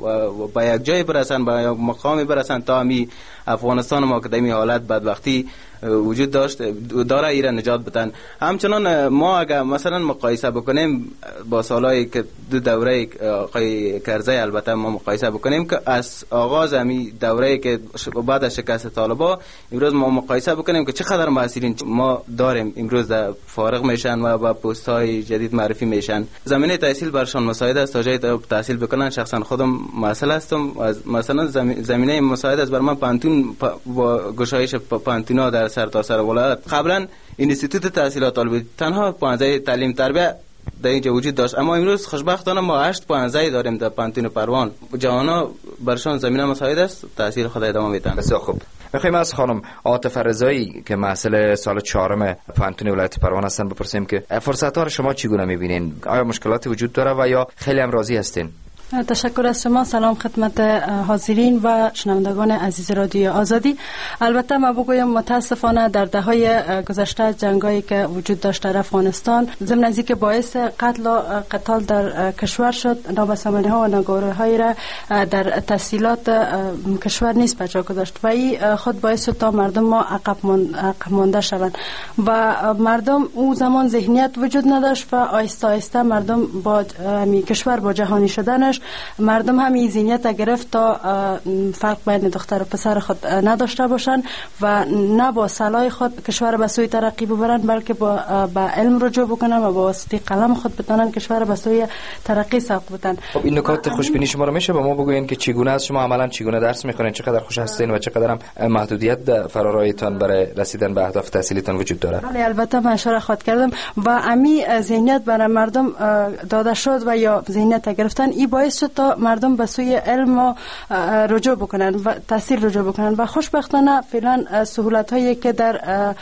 و به یک جای برسن، به یک مقامی برسن تا همین افغانستان ما که در این حالت بدبختی وجود داشت داره ایران نجات بدن. همچنان ما اگر مثلا مقایسه بکنیم با سالهای که دو دوره آقای کرزی، البته ما مقایسه بکنیم که از آغاز همین دوره که بعد از شکست طالبان، امروز ما مقایسه بکنیم که چقدر مسئولین ما داریم امروز در فارغ میشن و با پست های جدید معرفی میشن. زمینه تحصیل برشان مساعد است تا جای تحصیل بکنن. شخصا خودم مسئول هستم، مثلا زمینه مساعد است بر من پانتون با گشایش پانتونا در سرتاسر ولایت. قبلا اینستیتوت تحصیلات طالبی تنها 15 تعلیم تربیت در اینجا وجود داشت، اما امروز خوشبختانه ما 8 15 داریم در پانتون پروان. جوانا برشان زمینه مساعد است، تحصیل خود ادامه میدن. بسیار خوب. میخوایم از خانم عاطفه رضایی که محصل سال 4 پانتون ولایت پروان هستن بپرسیم که فرصت‌ها رو شما چگونه می‌بینین؟ آیا مشکلاتی وجود داره و یا خیلی هم راضی هستین؟ تشکر از شما. سلام خدمت حاضرین و شنوندگان عزیز رادیو آزادی. البته ما بگویم متاسفانه در دههای گذشته جنگایی که وجود داشت در افغانستان ضمن از اینکه باعث قتل و قتال در کشور شد، نابسامانی ها و ناگواری را در تحصیلات کشور نیز بجا گذاشت و این خود باعث شد تا مردم ما عقب مانده شوند و مردم او زمان ذهنیت وجود نداشت و آهسته آهسته مردم با کشور با جهانی شدنش مردم هم این ذهنیت گرفت تا فرق بین دختر و پسر خود نداشته باشند و نه با سلاح خود کشور به سوی ترقی ببرند، بلکه با علم رجوع بکنن و با واسطه قلم خود بتونن کشور به سوی ترقی سوق بدن. خب این نکات خوشبینی شما رو میشه به ما بگوین که چگونه از شما عملا چگونه درس میخونین، چقدر خوش هستین و چقدر هم محدودیت فرارایتان برای رسیدن به اهداف تحصیلیتان وجود داره؟ بله البته من اشاره خود کردم و امی ذهنیت برای مردم داده شد و یا ذهنیت گرفتن این باعث شد تا مردم به سوی علم رجوع بکنن و تحصیل رجوع بکنن و خوشبختانه فعلا سهولت هایی که در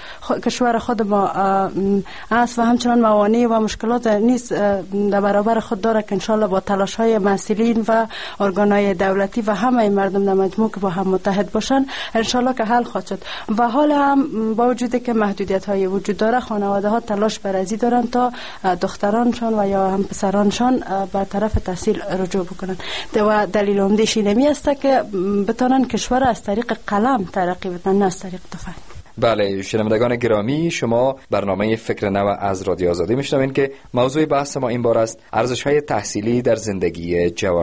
کشور خود ما است و همچنان موانع و مشکلات نیست در برابر خود داره که انشالله با تلاش های مسئولین و ارگانهای دولتی و همه مردم در مجموع که با هم متحد باشن انشالله که حل خواهد شد. و حالا هم با وجودی که محدودیت های وجود داره، خانواده ها تلاش برازی دارن تا دخترانشان و یا هم پسرانشان به طرف تحصیل رجوع بکنن و دلیل عمده‌اش اینمی است که بتونن کشور از طریق قلم ترقی بدن نه از طریق تفنگ. بله شنوندگان گرامی، شما برنامه فکر نو از رادیو آزادی میشنوین که موضوع بحث ما این بار است ارزش‌های تحصیلی در زندگی جوانان.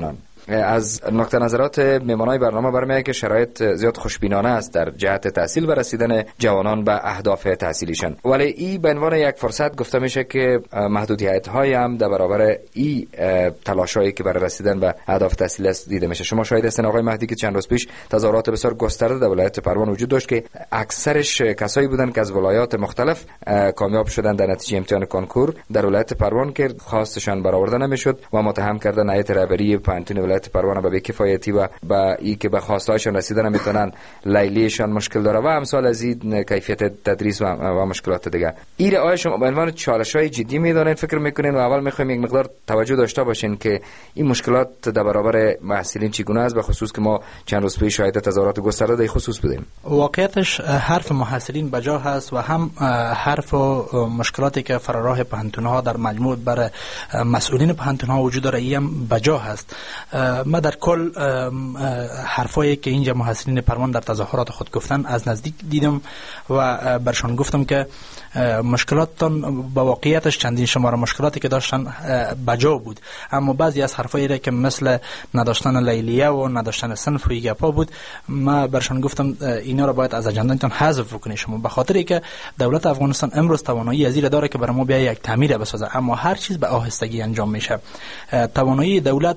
از نقطه نظرات میمانای برنامه برمیاد که شرایط زیاد خوشبینانه است در جهت تحصیل و رسیدن جوانان به اهداف تحصیلیشان، ولی این به عنوان یک فرصت گفته میشه که محدودیت‌های هم در برابر این تلاشایی که برای رسیدن به اهداف تحصیلی است دیده میشه. شما شاهد هستین آقای مهدی که چند روز پیش تظاهرات بسیار گسترده در ولایت پروان وجود داشت که اکثرش کسایی بودند که از ولایات مختلف کامیاب شدن در نتیجه امتحان کنکور در ولایت پروان که خواستشان برآورده نمیشد و متهم کردن هیئت رهبری پانتون ولایت پروان به بی‌کفایتی و با ای که به خواستهایشان رسیدن نمیتونن، لیلیشان مشکل داره و امثال از این کیفیت تدریس و مشکلات دیگه. این آیا شما به عنوان چالش‌های جدی میدونین، فکر میکنین و اول میخوایم یک مقدار توجه داشته باشین که این مشکلات در برابر محصلین چگونه است، به خصوص که ما چند روز پیش شاهد تظاهرات گسترده در خصوص بودیم؟ واقعیتش حرف محصلین بجا هست و هم حرف و مشکلاتی که فراراه پانتون‌ها در مجموع بر مسئولین پانتون‌ها وجود داره هم بجا هست. ما در کل حرفایی که اینجا محصلین پروان در تظاهرات خود گفتن از نزدیک دیدم و برشان گفتم که مشکلاتتان با واقعیتش چندین شماره مشکلاتی که داشتن بجا بود، اما بعضی از حرفایی را که مثل نداشتن لیلیه و نداشتن صنف و گپا بود، ما برشان گفتم اینا را باید از اجندهتان حذف کنید شما، به خاطری که دولت افغانستان امروز توانایی از این داره که برای ما بیا یک تعمیر بسازه، اما هر چیز به آهستگی انجام میشه. توانایی دولت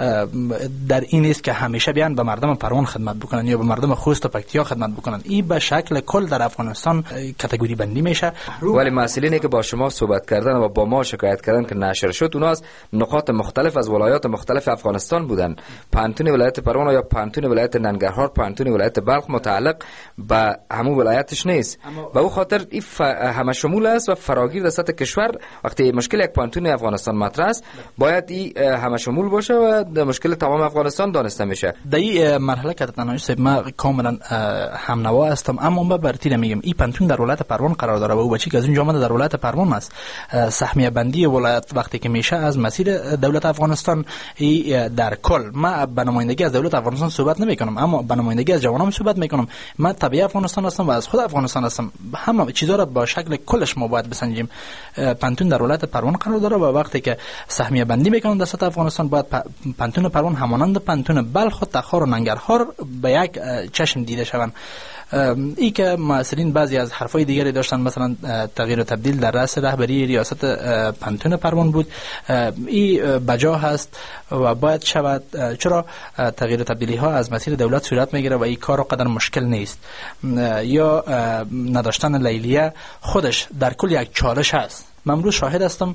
در این نیست که همیشه بیان به مردم پروان خدمت بکنن یا به مردم خوست و پکتیا خدمت بکنن. این به شکل کل در افغانستان کاتگوری بندی میشه. ولی مسئولینی که با شما صحبت کردن و با ما شکایت کردن که نشر شد، اونا از نقاط مختلف از ولایات مختلف افغانستان بودن. پانتون ولایت پروان یا پانتون ولایت ننگرهار، پانتون ولایت بلخ متعلق به همون ولایتش نیست. به اون خاطر این همه شمول است و فراگیر در سطح کشور. وقتی مشکل یک پانتون افغانستان مطرح است، باید این همه شمول باشه و مشکل تمام افغانستان دانسته میشه. در این مرحله که تنهایی ما کاملا هم نوا هستم، اما من برتی نمیگم این پانتون در ولایت پروان قرار داره و او بچی که از اونجا آمده در ولایت پروان است. سهمیه بندی ولایت وقتی که میشه از مسیر دولت افغانستان در کل، ما به نمایندگی از دولت افغانستان صحبت نمی کنم، اما به نمایندگی از جوانان صحبت میکنم. من تبع افغانستان هستم و از خود افغانستان هستم. همه چیزا را با شکل کلش ما باید بسنجیم. پانتون در ولایت پروان قرار داره و وقتی که سهمیه بندی میکنن در سطح افغانستان، باید پانتون پروان همانند پانتون بلخ و تخار و ننگرهار به یک چشم دیده شوند. ای که مسئولین بعضی از حرفای دیگری داشتن، مثلا تغییر و تبدیل در رأس رهبری ریاست پانتون پروان بود، این بجا هست و باید شود، چرا تغییر و تبدیلی ها از مسیر دولت صورت میگیره و این کار قدر مشکل نیست. یا نداشتن لیلیه خودش در کل یک چالش هست. من امروز شاهد هستم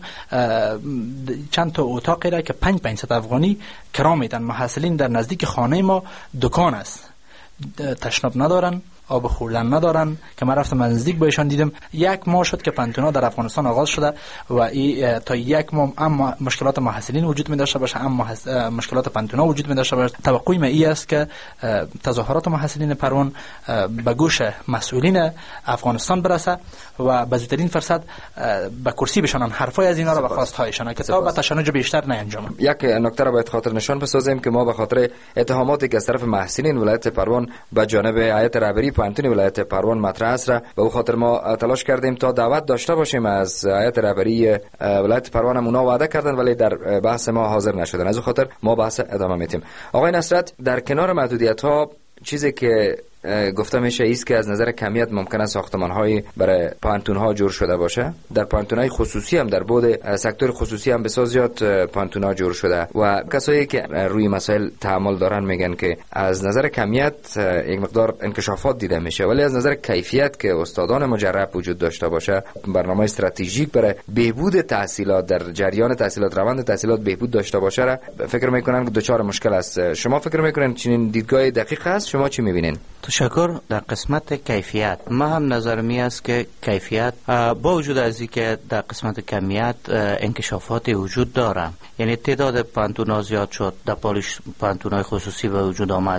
چند تا اتاقی را که 500 افغانی کرا میدن. محصلین در نزدیک خانه ما دکان است، تشناب ندارن، آب خوردن ندارن که من رفتم نزدیک با ایشان دیدم. یک ماه شد که پانتونا در افغانستان آغاز شده و تا یک ماه اما مشکلات محصلین وجود می داشته باشه، اما مشکلات پانتونا وجود می داشته باشه. توقع من این است که تظاهرات محصلین پروان به گوش مسئولین افغانستان برسه و به زودترین فرصت به کرسی بشانن، حرفای از اینا را به خواستهایشان که تا به تشنج بیشتر نانجامه. یک نکته را باید خاطر نشان بسازیم که ما به خاطر اتهاماتی که از طرف محصلین ولایت پروان به جانب هیئت رهبری پانتون ولایت پروان مطرح است، به او خاطر ما تلاش کردیم تا دعوت داشته باشیم از هیئت رهبری ولایت پروان. اونا وعده کردن ولی در بحث ما حاضر نشدن. از او خاطر ما بحث ادامه میدیم. آقای نصرت، در کنار محدودیت‌ها چیزی که گفته میشه ایست که از نظر کمیت ممکنه ساختمان‌های برای پانتون‌ها جور شده باشه. در پانتون‌های خصوصی هم، در بعد سکتور خصوصی هم بسیار زیاد پانتون‌ها جور شده و کسایی که روی مسائل تعامل دارن میگن که از نظر کمیت یک مقدار انکشافات دیده میشه، ولی از نظر کیفیت که استادان مجرب وجود داشته باشه، برنامه استراتژیک برای بهبود تحصیلات در جریان تحصیلات، روند تحصیلات بهبود داشته باشه را فکر میکنن که دچار مشکل است. شما فکر میکنین چنین دیدگاه دقیق است؟ شما چی میبینین؟ تشکر. در قسمت کیفیت ما هم نظر می است که کیفیت با وجود از اینکه در قسمت کمیت انکشافات وجود داره، یعنی تعداد پانتونا زیاد شد، در پالیش پانتونای خصوصی به وجود آمد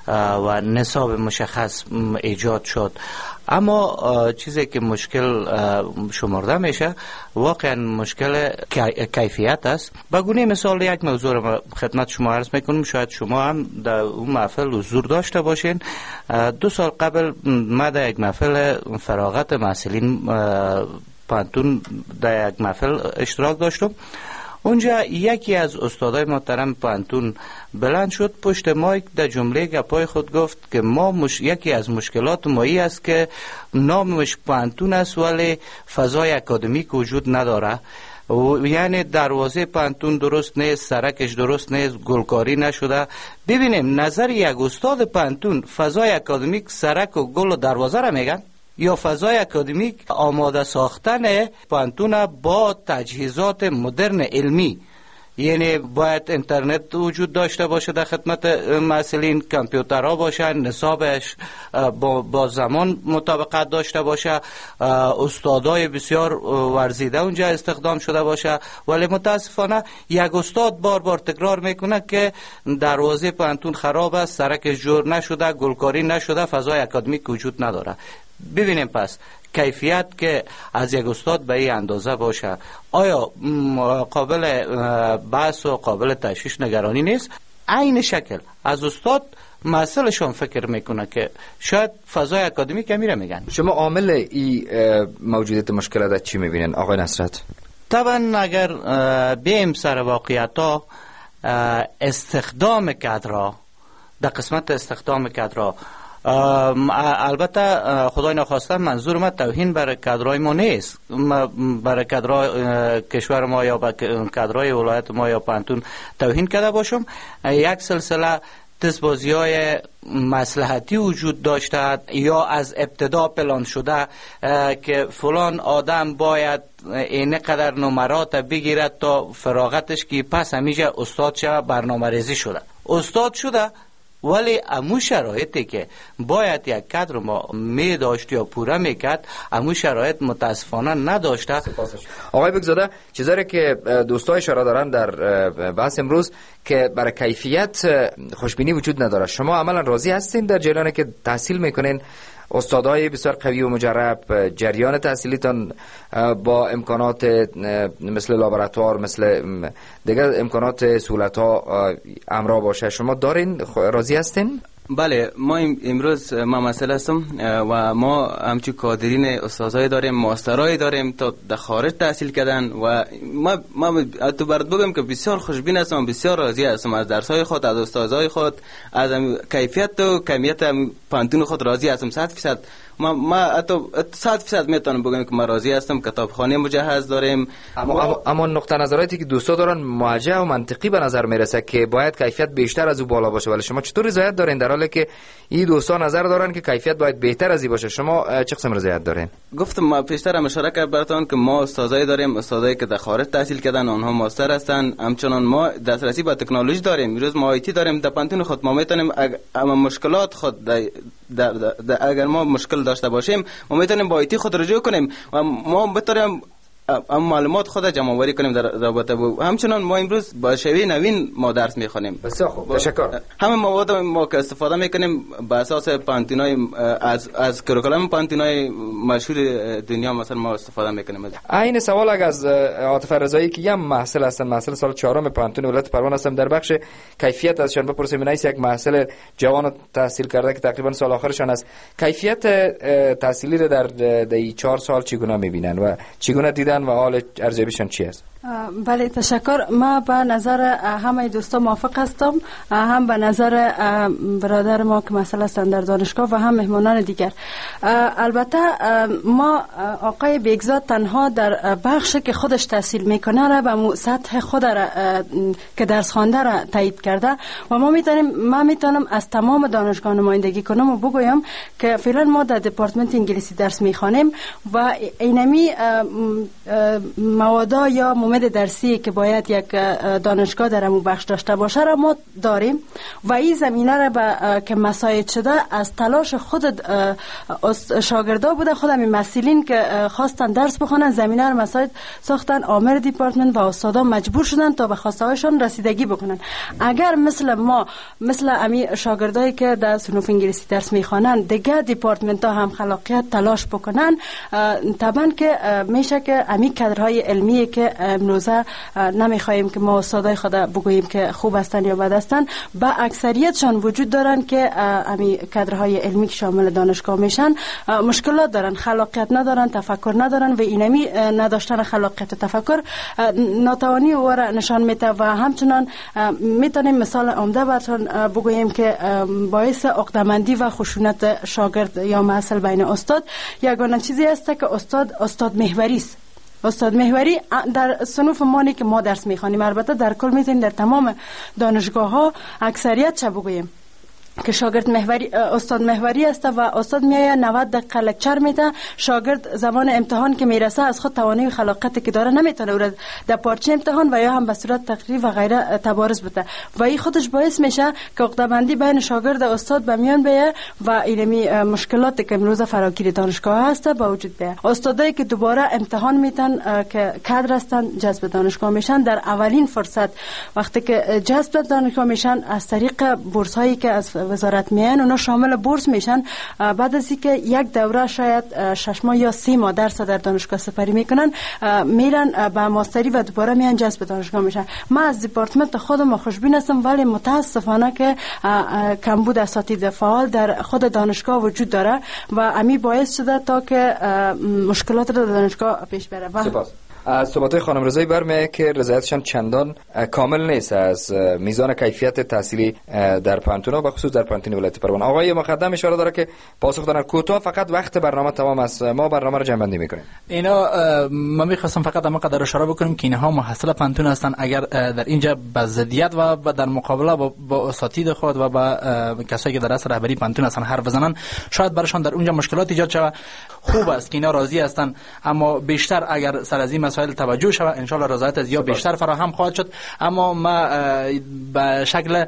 و نصاب مشخص ایجاد شد، اما چیزی که مشکل شمرده میشه واقعا مشکل کیفیت است. به گونه مثال یک موضوع رو خدمت شما عرض میکنم، شاید شما هم در اون محفل حضور داشته باشین. 2 سال قبل ما در یک محفل فراغت محصلین پانتون در یک محفل اشتراک داشتم اونجا یکی از استادای محترم پانتون بلند شد پشت مایک در جمله گپای خود گفت که یکی از مشکلات مایی است که نامش پانتون است ولی فضای اکادمیک وجود نداره، یعنی دروازه پانتون درست نیست، سرکش درست نیست، گلکاری نشده. ببینیم نظر یک استاد پانتون فضای اکادمیک سرک و گل و دروازه را میگن یا فضای اکادمیک آماده ساختن پانتون با تجهیزات مدرن علمی؟ یعنی باید اینترنت وجود داشته باشه در خدمت محصلین، کامپیوترها باشن، نصابش با زمان مطابقت داشته باشه، استادای بسیار ورزیده اونجا استخدام شده باشه. ولی متاسفانه یک استاد بار بار تکرار میکنه که دروازه پانتون خراب است، سرکش جور نشده، گلکاری نشده، فضای اکادمیک وجود نداره. ببینیم پس کیفیت که از یک استاد به این اندازه باشه آیا قابل بحث و قابل تشویش نگرانی نیست؟ عین شکل از استاد مسئلشون فکر میکنه که شاید فضای اکادمیک میره میگن. شما عامل این موجودیت مشکلات چی میبینن آقای نصرت؟ طبعا اگر بیم سر واقعیتا استخدام کادرها در قسمت استخدام کادرها، البته خدای نخواسته منظور ما توهین برای کادرای ما نیست، برای کادرای کشور ما یا کادرای ولایت ما یا پانتون توهین کرده باشم. یک سلسله دستبازی های مصلحتی وجود داشته یا از ابتدا پلان شده که فلان آدم باید این قدر نمرات بگیرد تا فراغتش که پس همیشه استاد شده، برنامه ریزی شده، استاد شده، ولی امو شرایطی که باید یک کادر ما می داشت یا پوره میکرد امو شرایط متاسفانه نداشته. آقای بگزاده، چیزایی که دوستای اشاره دارن در بحث امروز که برای کیفیت خوشبینی وجود نداره، شما عملا راضی هستین در جریانی که تحصیل میکنین؟ استادای بسیار قوی و مجرب، جریان تحصیلیتان با امکانات مثل لابراتوار، مثل دیگر امکانات سهولت‌ها همراه باشه، شما دارین؟ راضی هستین؟ بله، ما امروز ما مسئله هستم و ما همچون کادرین استادای داریم، ماسترای داریم تا در خارج تحصیل کردن و ما تو برات بگم که بسیار خوشبین هستم، بسیار راضی هستم از درسای خود، از استادای خود، از کیفیت و کمیت پانتون خود راضی هستم 100%. ما حتی 100% میتونم بگم که ما راضی هستم. کتابخانه مجهز داریم. اما نقطه نظراتی که دوستا دارن موجه و منطقی به نظر میرسه که باید کیفیت بیشتر از او بالا باشه، ولی شما چطور رضایت دارین در حالی که این دوستا نظر دارن که کیفیت باید بهتر از این باشه؟ شما چه قسم رضایت دارین؟ گفتم ما پیشتر اشاره کردم براتون که ما استادای داریم، استادایی که در خارج تحصیل کردن، آنها ماستر هستن. همچنان ما دسترسی به تکنولوژی داریم. امروز ما آیتی داریم در پانتون خود، ما میتونیم مشکلات خود اگر ما مشکل داشته باشیم ما میتونیم با آیتی خود رجوع کنیم و ما بتونیم معلومات خود جمع آوری کنیم در رابطه با. همچنان ما امروز با شیوه نوین ما درس میخونیم. بسیار خوب، تشکر. همه مواد ما که استفاده میکنیم بر اساس پانتینای از کریکولوم پانتینای مشهور دنیا مثلا ما استفاده میکنیم. این سوال اگه از عاطفه رضایی که یم محصل هستن، محصل سال 4 پانتون ولایت پروان هستم، در بخش کیفیت ازشان بپرسیم. اینا یک محصل جوان تحصیل کرده که تقریبا سال آخرشان است. کیفیت تحصیلی رو در 4 سال چگونه میبینن و چگونه دیدن و حال ارزیابیشان چی است؟ بله، تشکر. ما به نظر همه دوستا موافق هستم، هم به نظر برادر ما که مثلا هستند در دانشگاه و هم مهمانان دیگر. البته ما آقای بیگزاد تنها در بخش که خودش تحصیل میکنه را به سطح خود را که درس خوانده را تایید کرده و من میتونم از تمام دانشگاه نمایندگی کنم و بگویم که فعلا ما در دپارتمنت انگلیسی درس میخوانیم و اینمی موادا یا مواد درسی که باید یک دانشگاه در امو بخش داشته باشه را ما داریم و این زمینه را که مساعد شده از تلاش خود شاگردا بوده. خود همین مسئولین که خواستن درس بخونن زمینه را مساعد ساختن، آمر دیپارتمنت و استادا مجبور شدن تا به خواسته هایشان رسیدگی بکنن. اگر مثل امی شاگردایی که در صنوف انگلیسی درس میخوانن دیگه دیپارتمنت ها هم خلاقیت تلاش بکنن، طبعا که میشه که امی کادرهای علمی که امروزه نمیخوایم که ما استادای خود بگوییم که خوب هستن یا بد هستن، با اکثریتشان وجود دارن که امی کادرهای علمی که شامل دانشگاه میشن مشکلات دارن، خلاقیت ندارن، تفکر ندارن و اینمی نداشتن خلاقیت و تفکر ناتوانی او را نشان میده. و همچنان میتونیم مثال عمده براتون بگوییم که باعث عقده‌مندی و خشونت شاگرد یا محصل بین استاد یگانه چیزی است که استاد محوری است. استاد محوری در صنوف مانی که ما درس میخوانیم، البته در کل میتونیم در تمام دانشگاه ها اکثریت چه بگوییم که شاگرد محوری استاد محوری است و استاد میایه 90 دقیقه لکچر میده، شاگرد زمان امتحان که میرسه از خود توانایی و خلاقیتی که داره نمیتونه او در پارچه امتحان و یا هم به صورت تقریر و غیره تبارز بده و این خودش باعث میشه که عقده‌بندی بین شاگرد و استاد به میان بیاد و اینمی مشکلاتی که امروز فراگیر دانشگاه هست به وجود بیاد. استادایی که دوباره امتحان میتن که کادر هستن جذب دانشگاه میشن، در اولین فرصت وقتی که جذب دانشگاه میشن از طریق بورس هایی که از وزارت میان اونا شامل بورس میشن. بعد از اینکه یک دوره شاید 6 ماه یا 3 ماه درس در دانشگاه سپری میکنن، میرن به ماستری و دوباره میان جذب دانشگاه میشن. من از دیپارتمنت خودم خوشبین هستم، ولی متاسفانه که کمبود اساتید فعال در خود دانشگاه وجود داره و امی باعث شده تا که مشکلات در دانشگاه پیش بره. سپاس. از صحبت‌های خانم رضایی برمی‌آید که رضایتشان چندان کامل نیست از میزان کیفیت تحصیلی در پانتونا و خصوص در پانتون ولایت پروان. آقای مقدم اشاره داره که پاسخ دادن کوتاه، فقط وقت برنامه تمام است، ما برنامه رو جمع بندی می‌کنیم. اینا ما می‌خواستم فقط اما قدر اشاره بکنیم که اینها محصل پانتون هستند. اگر در اینجا به ضدیت و در مقابله با اساتید خود و با کسایی که در اصل رهبری پانتون هستند حرف بزنن، شاید براشون در اونجا مشکلات ایجاد شود. خوب است که اینا راضی هستند، اما بیشتر اگر سر از این مسائل توجه شود ان شاء الله رضایت از یا بیشتر فراهم خواهد شد. اما ما به شکل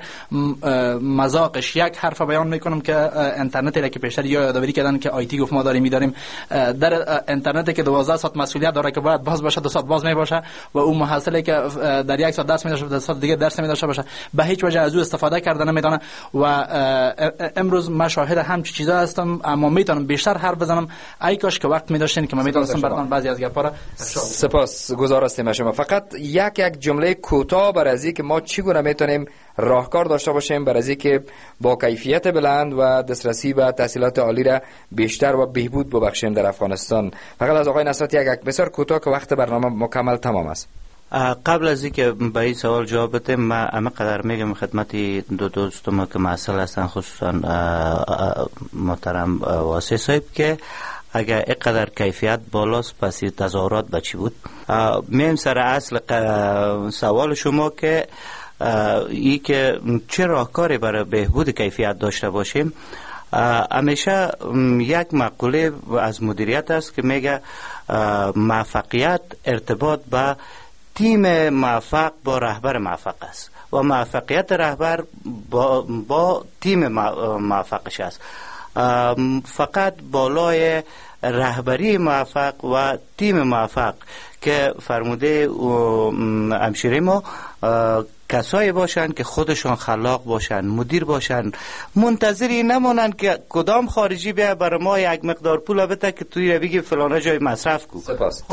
مذاقش یک حرف بیان میکنم که اینترنتی را که پیشتر یادآوری کردن که آیتی گفت ما داریم در اینترنتی که 12 ساعت مسئولیت داره که باید باز باشه، 2 ساعت باز میباشه و اون محصلی که در 1 ساعت درس میداشه 2 ساعت دیگه درس میداشه باشه به هیچ وجه از او استفاده کردن نمیدونه. و امروز ما شاهد همچین چیزا هستم، اما میتونم بیشتر حرف بزنم. ای کاش که وقت می‌داشتین که من میتونستم براتون بعضی از گپا را. سپاس گزار هستیم شما. فقط یک جمله کوتاه برای از اینکه ما چگونه میتونیم راهکار داشته باشیم برای اینکه با کیفیت بلند و دسترسی به تحصیلات عالی را بیشتر و بهبود ببخشیم در افغانستان. فقط از آقای نصرت یک بسیار کوتاه که وقت برنامه مکمل تمام است. قبل از اینکه به این سوال جواب بدم، من همه قدر میگم خدمت دو دوستم که مسئول هستن، خصوصا محترم واسه صاحب، که اگر اینقدر کیفیت بالاست پس تظاهرات به چی بود؟ میم سر اصل سوال شما که ای که چه راهکاری برای بهبود کیفیت داشته باشیم. همیشه یک مقوله از مدیریت است که میگه موفقیت ارتباط به تیم موفق با رهبر موفق است و موفقیت رهبر با تیم موفقش است. فقط بالای رهبری موفق و تیم موفق که فرموده همشیره ما کسایی باشن که خودشون خلاق باشن، مدیر باشن، منتظری نمونن که کدام خارجی بیا برای ما یک مقدار پول بده که توی بگی فلانه جای مصرف کو. سپاس.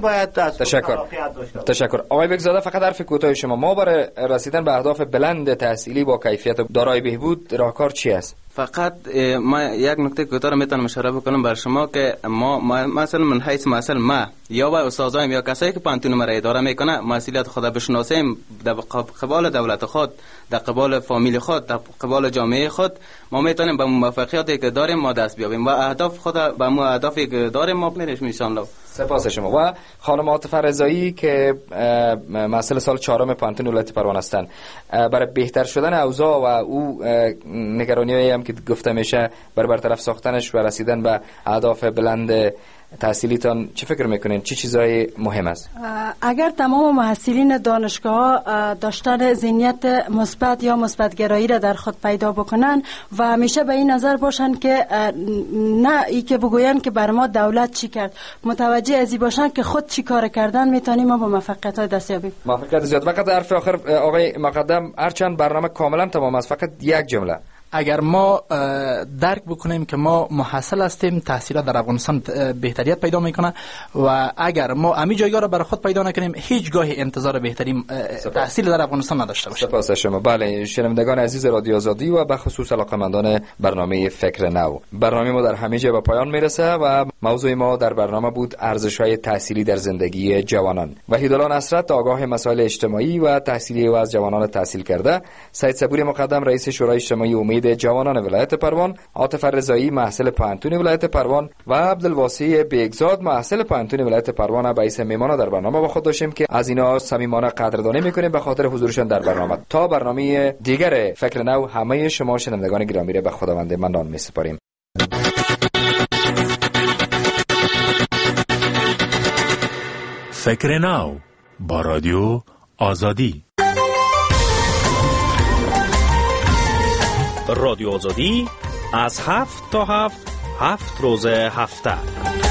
تشکر. آقای بگزاده فقط حرف کوتاه شما، ما برای رسیدن به اهداف بلند تحصیلی با کیفیت دارای بهبود راهکار چی است؟ فقط ما یک نکته کوتاه میتونم اشاره بکنم بر شما که ما مثلا من حیث مثلا ما یا با استادایم یا کسایی که پانتون ما را اداره میکنه مسئولیت خود بشناسیم در قبال دولت خود، در قبال فامیل خود، در قبال جامعه خود، ما میتونیم به موفقیتی که داریم ما دست بیابیم و اهداف خود به اهدافی که داریم ما میرسیم ان شاء الله. سپاس شما. و خانم عاطفه رضایی که مسئول سال 4 پانتون ولایت پروان هستند، برای بهتر شدن اوضاع و او نگرانی‌هایی هم که گفته میشه برای برطرف ساختنش و رسیدن به اهداف بلند تحصیلیتان چه فکر میکنین؟ چه چیزای مهم است؟ اگر تمام محصلین دانشگاه داشتن ذهنیت مثبت یا مثبت گرایی را در خود پیدا بکنن و همیشه به این نظر باشن که نه ای که بگوین که بر ما دولت چی کرد، متوجه از این باشن که خود چی کار کردن، میتونیم ما به موفقیت های دست یابیم. موفقیت زیاد. فقط حرف آخر آقای مقدم، هرچند برنامه کاملا تمام است، فقط یک جمله. اگر ما درک بکنیم که ما محصل هستیم، تحصیلات در افغانستان بهتریت پیدا میکنه و اگر ما امی جایگاه را برای خود پیدا نکنیم هیچ گاهی انتظار بهترین تحصیل در افغانستان نداشته باشیم. سپاس شما. بله، شنوندگان عزیز رادیو آزادی و به خصوص علاقه‌مندان برنامه فکر نو، برنامه ما در همه جا به پایان میرسه و موضوع ما در برنامه بود ارزش‌های تحصیلی در زندگی جوانان. وحیدالله نصرت، آگاه مسائل اجتماعی و تحصیلی و از جوانان تحصیل کرده، سید صبوری مقدم رئیس شورای اجتماعی امید جوانان ولایت پروان، عاطف رضایی محصل پانتون ولایت پروان و عبدالواسع بیگزاد محصل پانتون ولایت پروان به اسم میهمان در برنامه با خود داشتیم که از اینا صمیمانه قدردانی میکنیم به خاطر حضورشان در برنامه. تا برنامه دیگر فکر نو، همه شما شنوندگان گرامی را به خداوند منان میسپاریم. فکر نو با رادیو آزادی. رادیو آزادی از 7 تا 7 روز هفته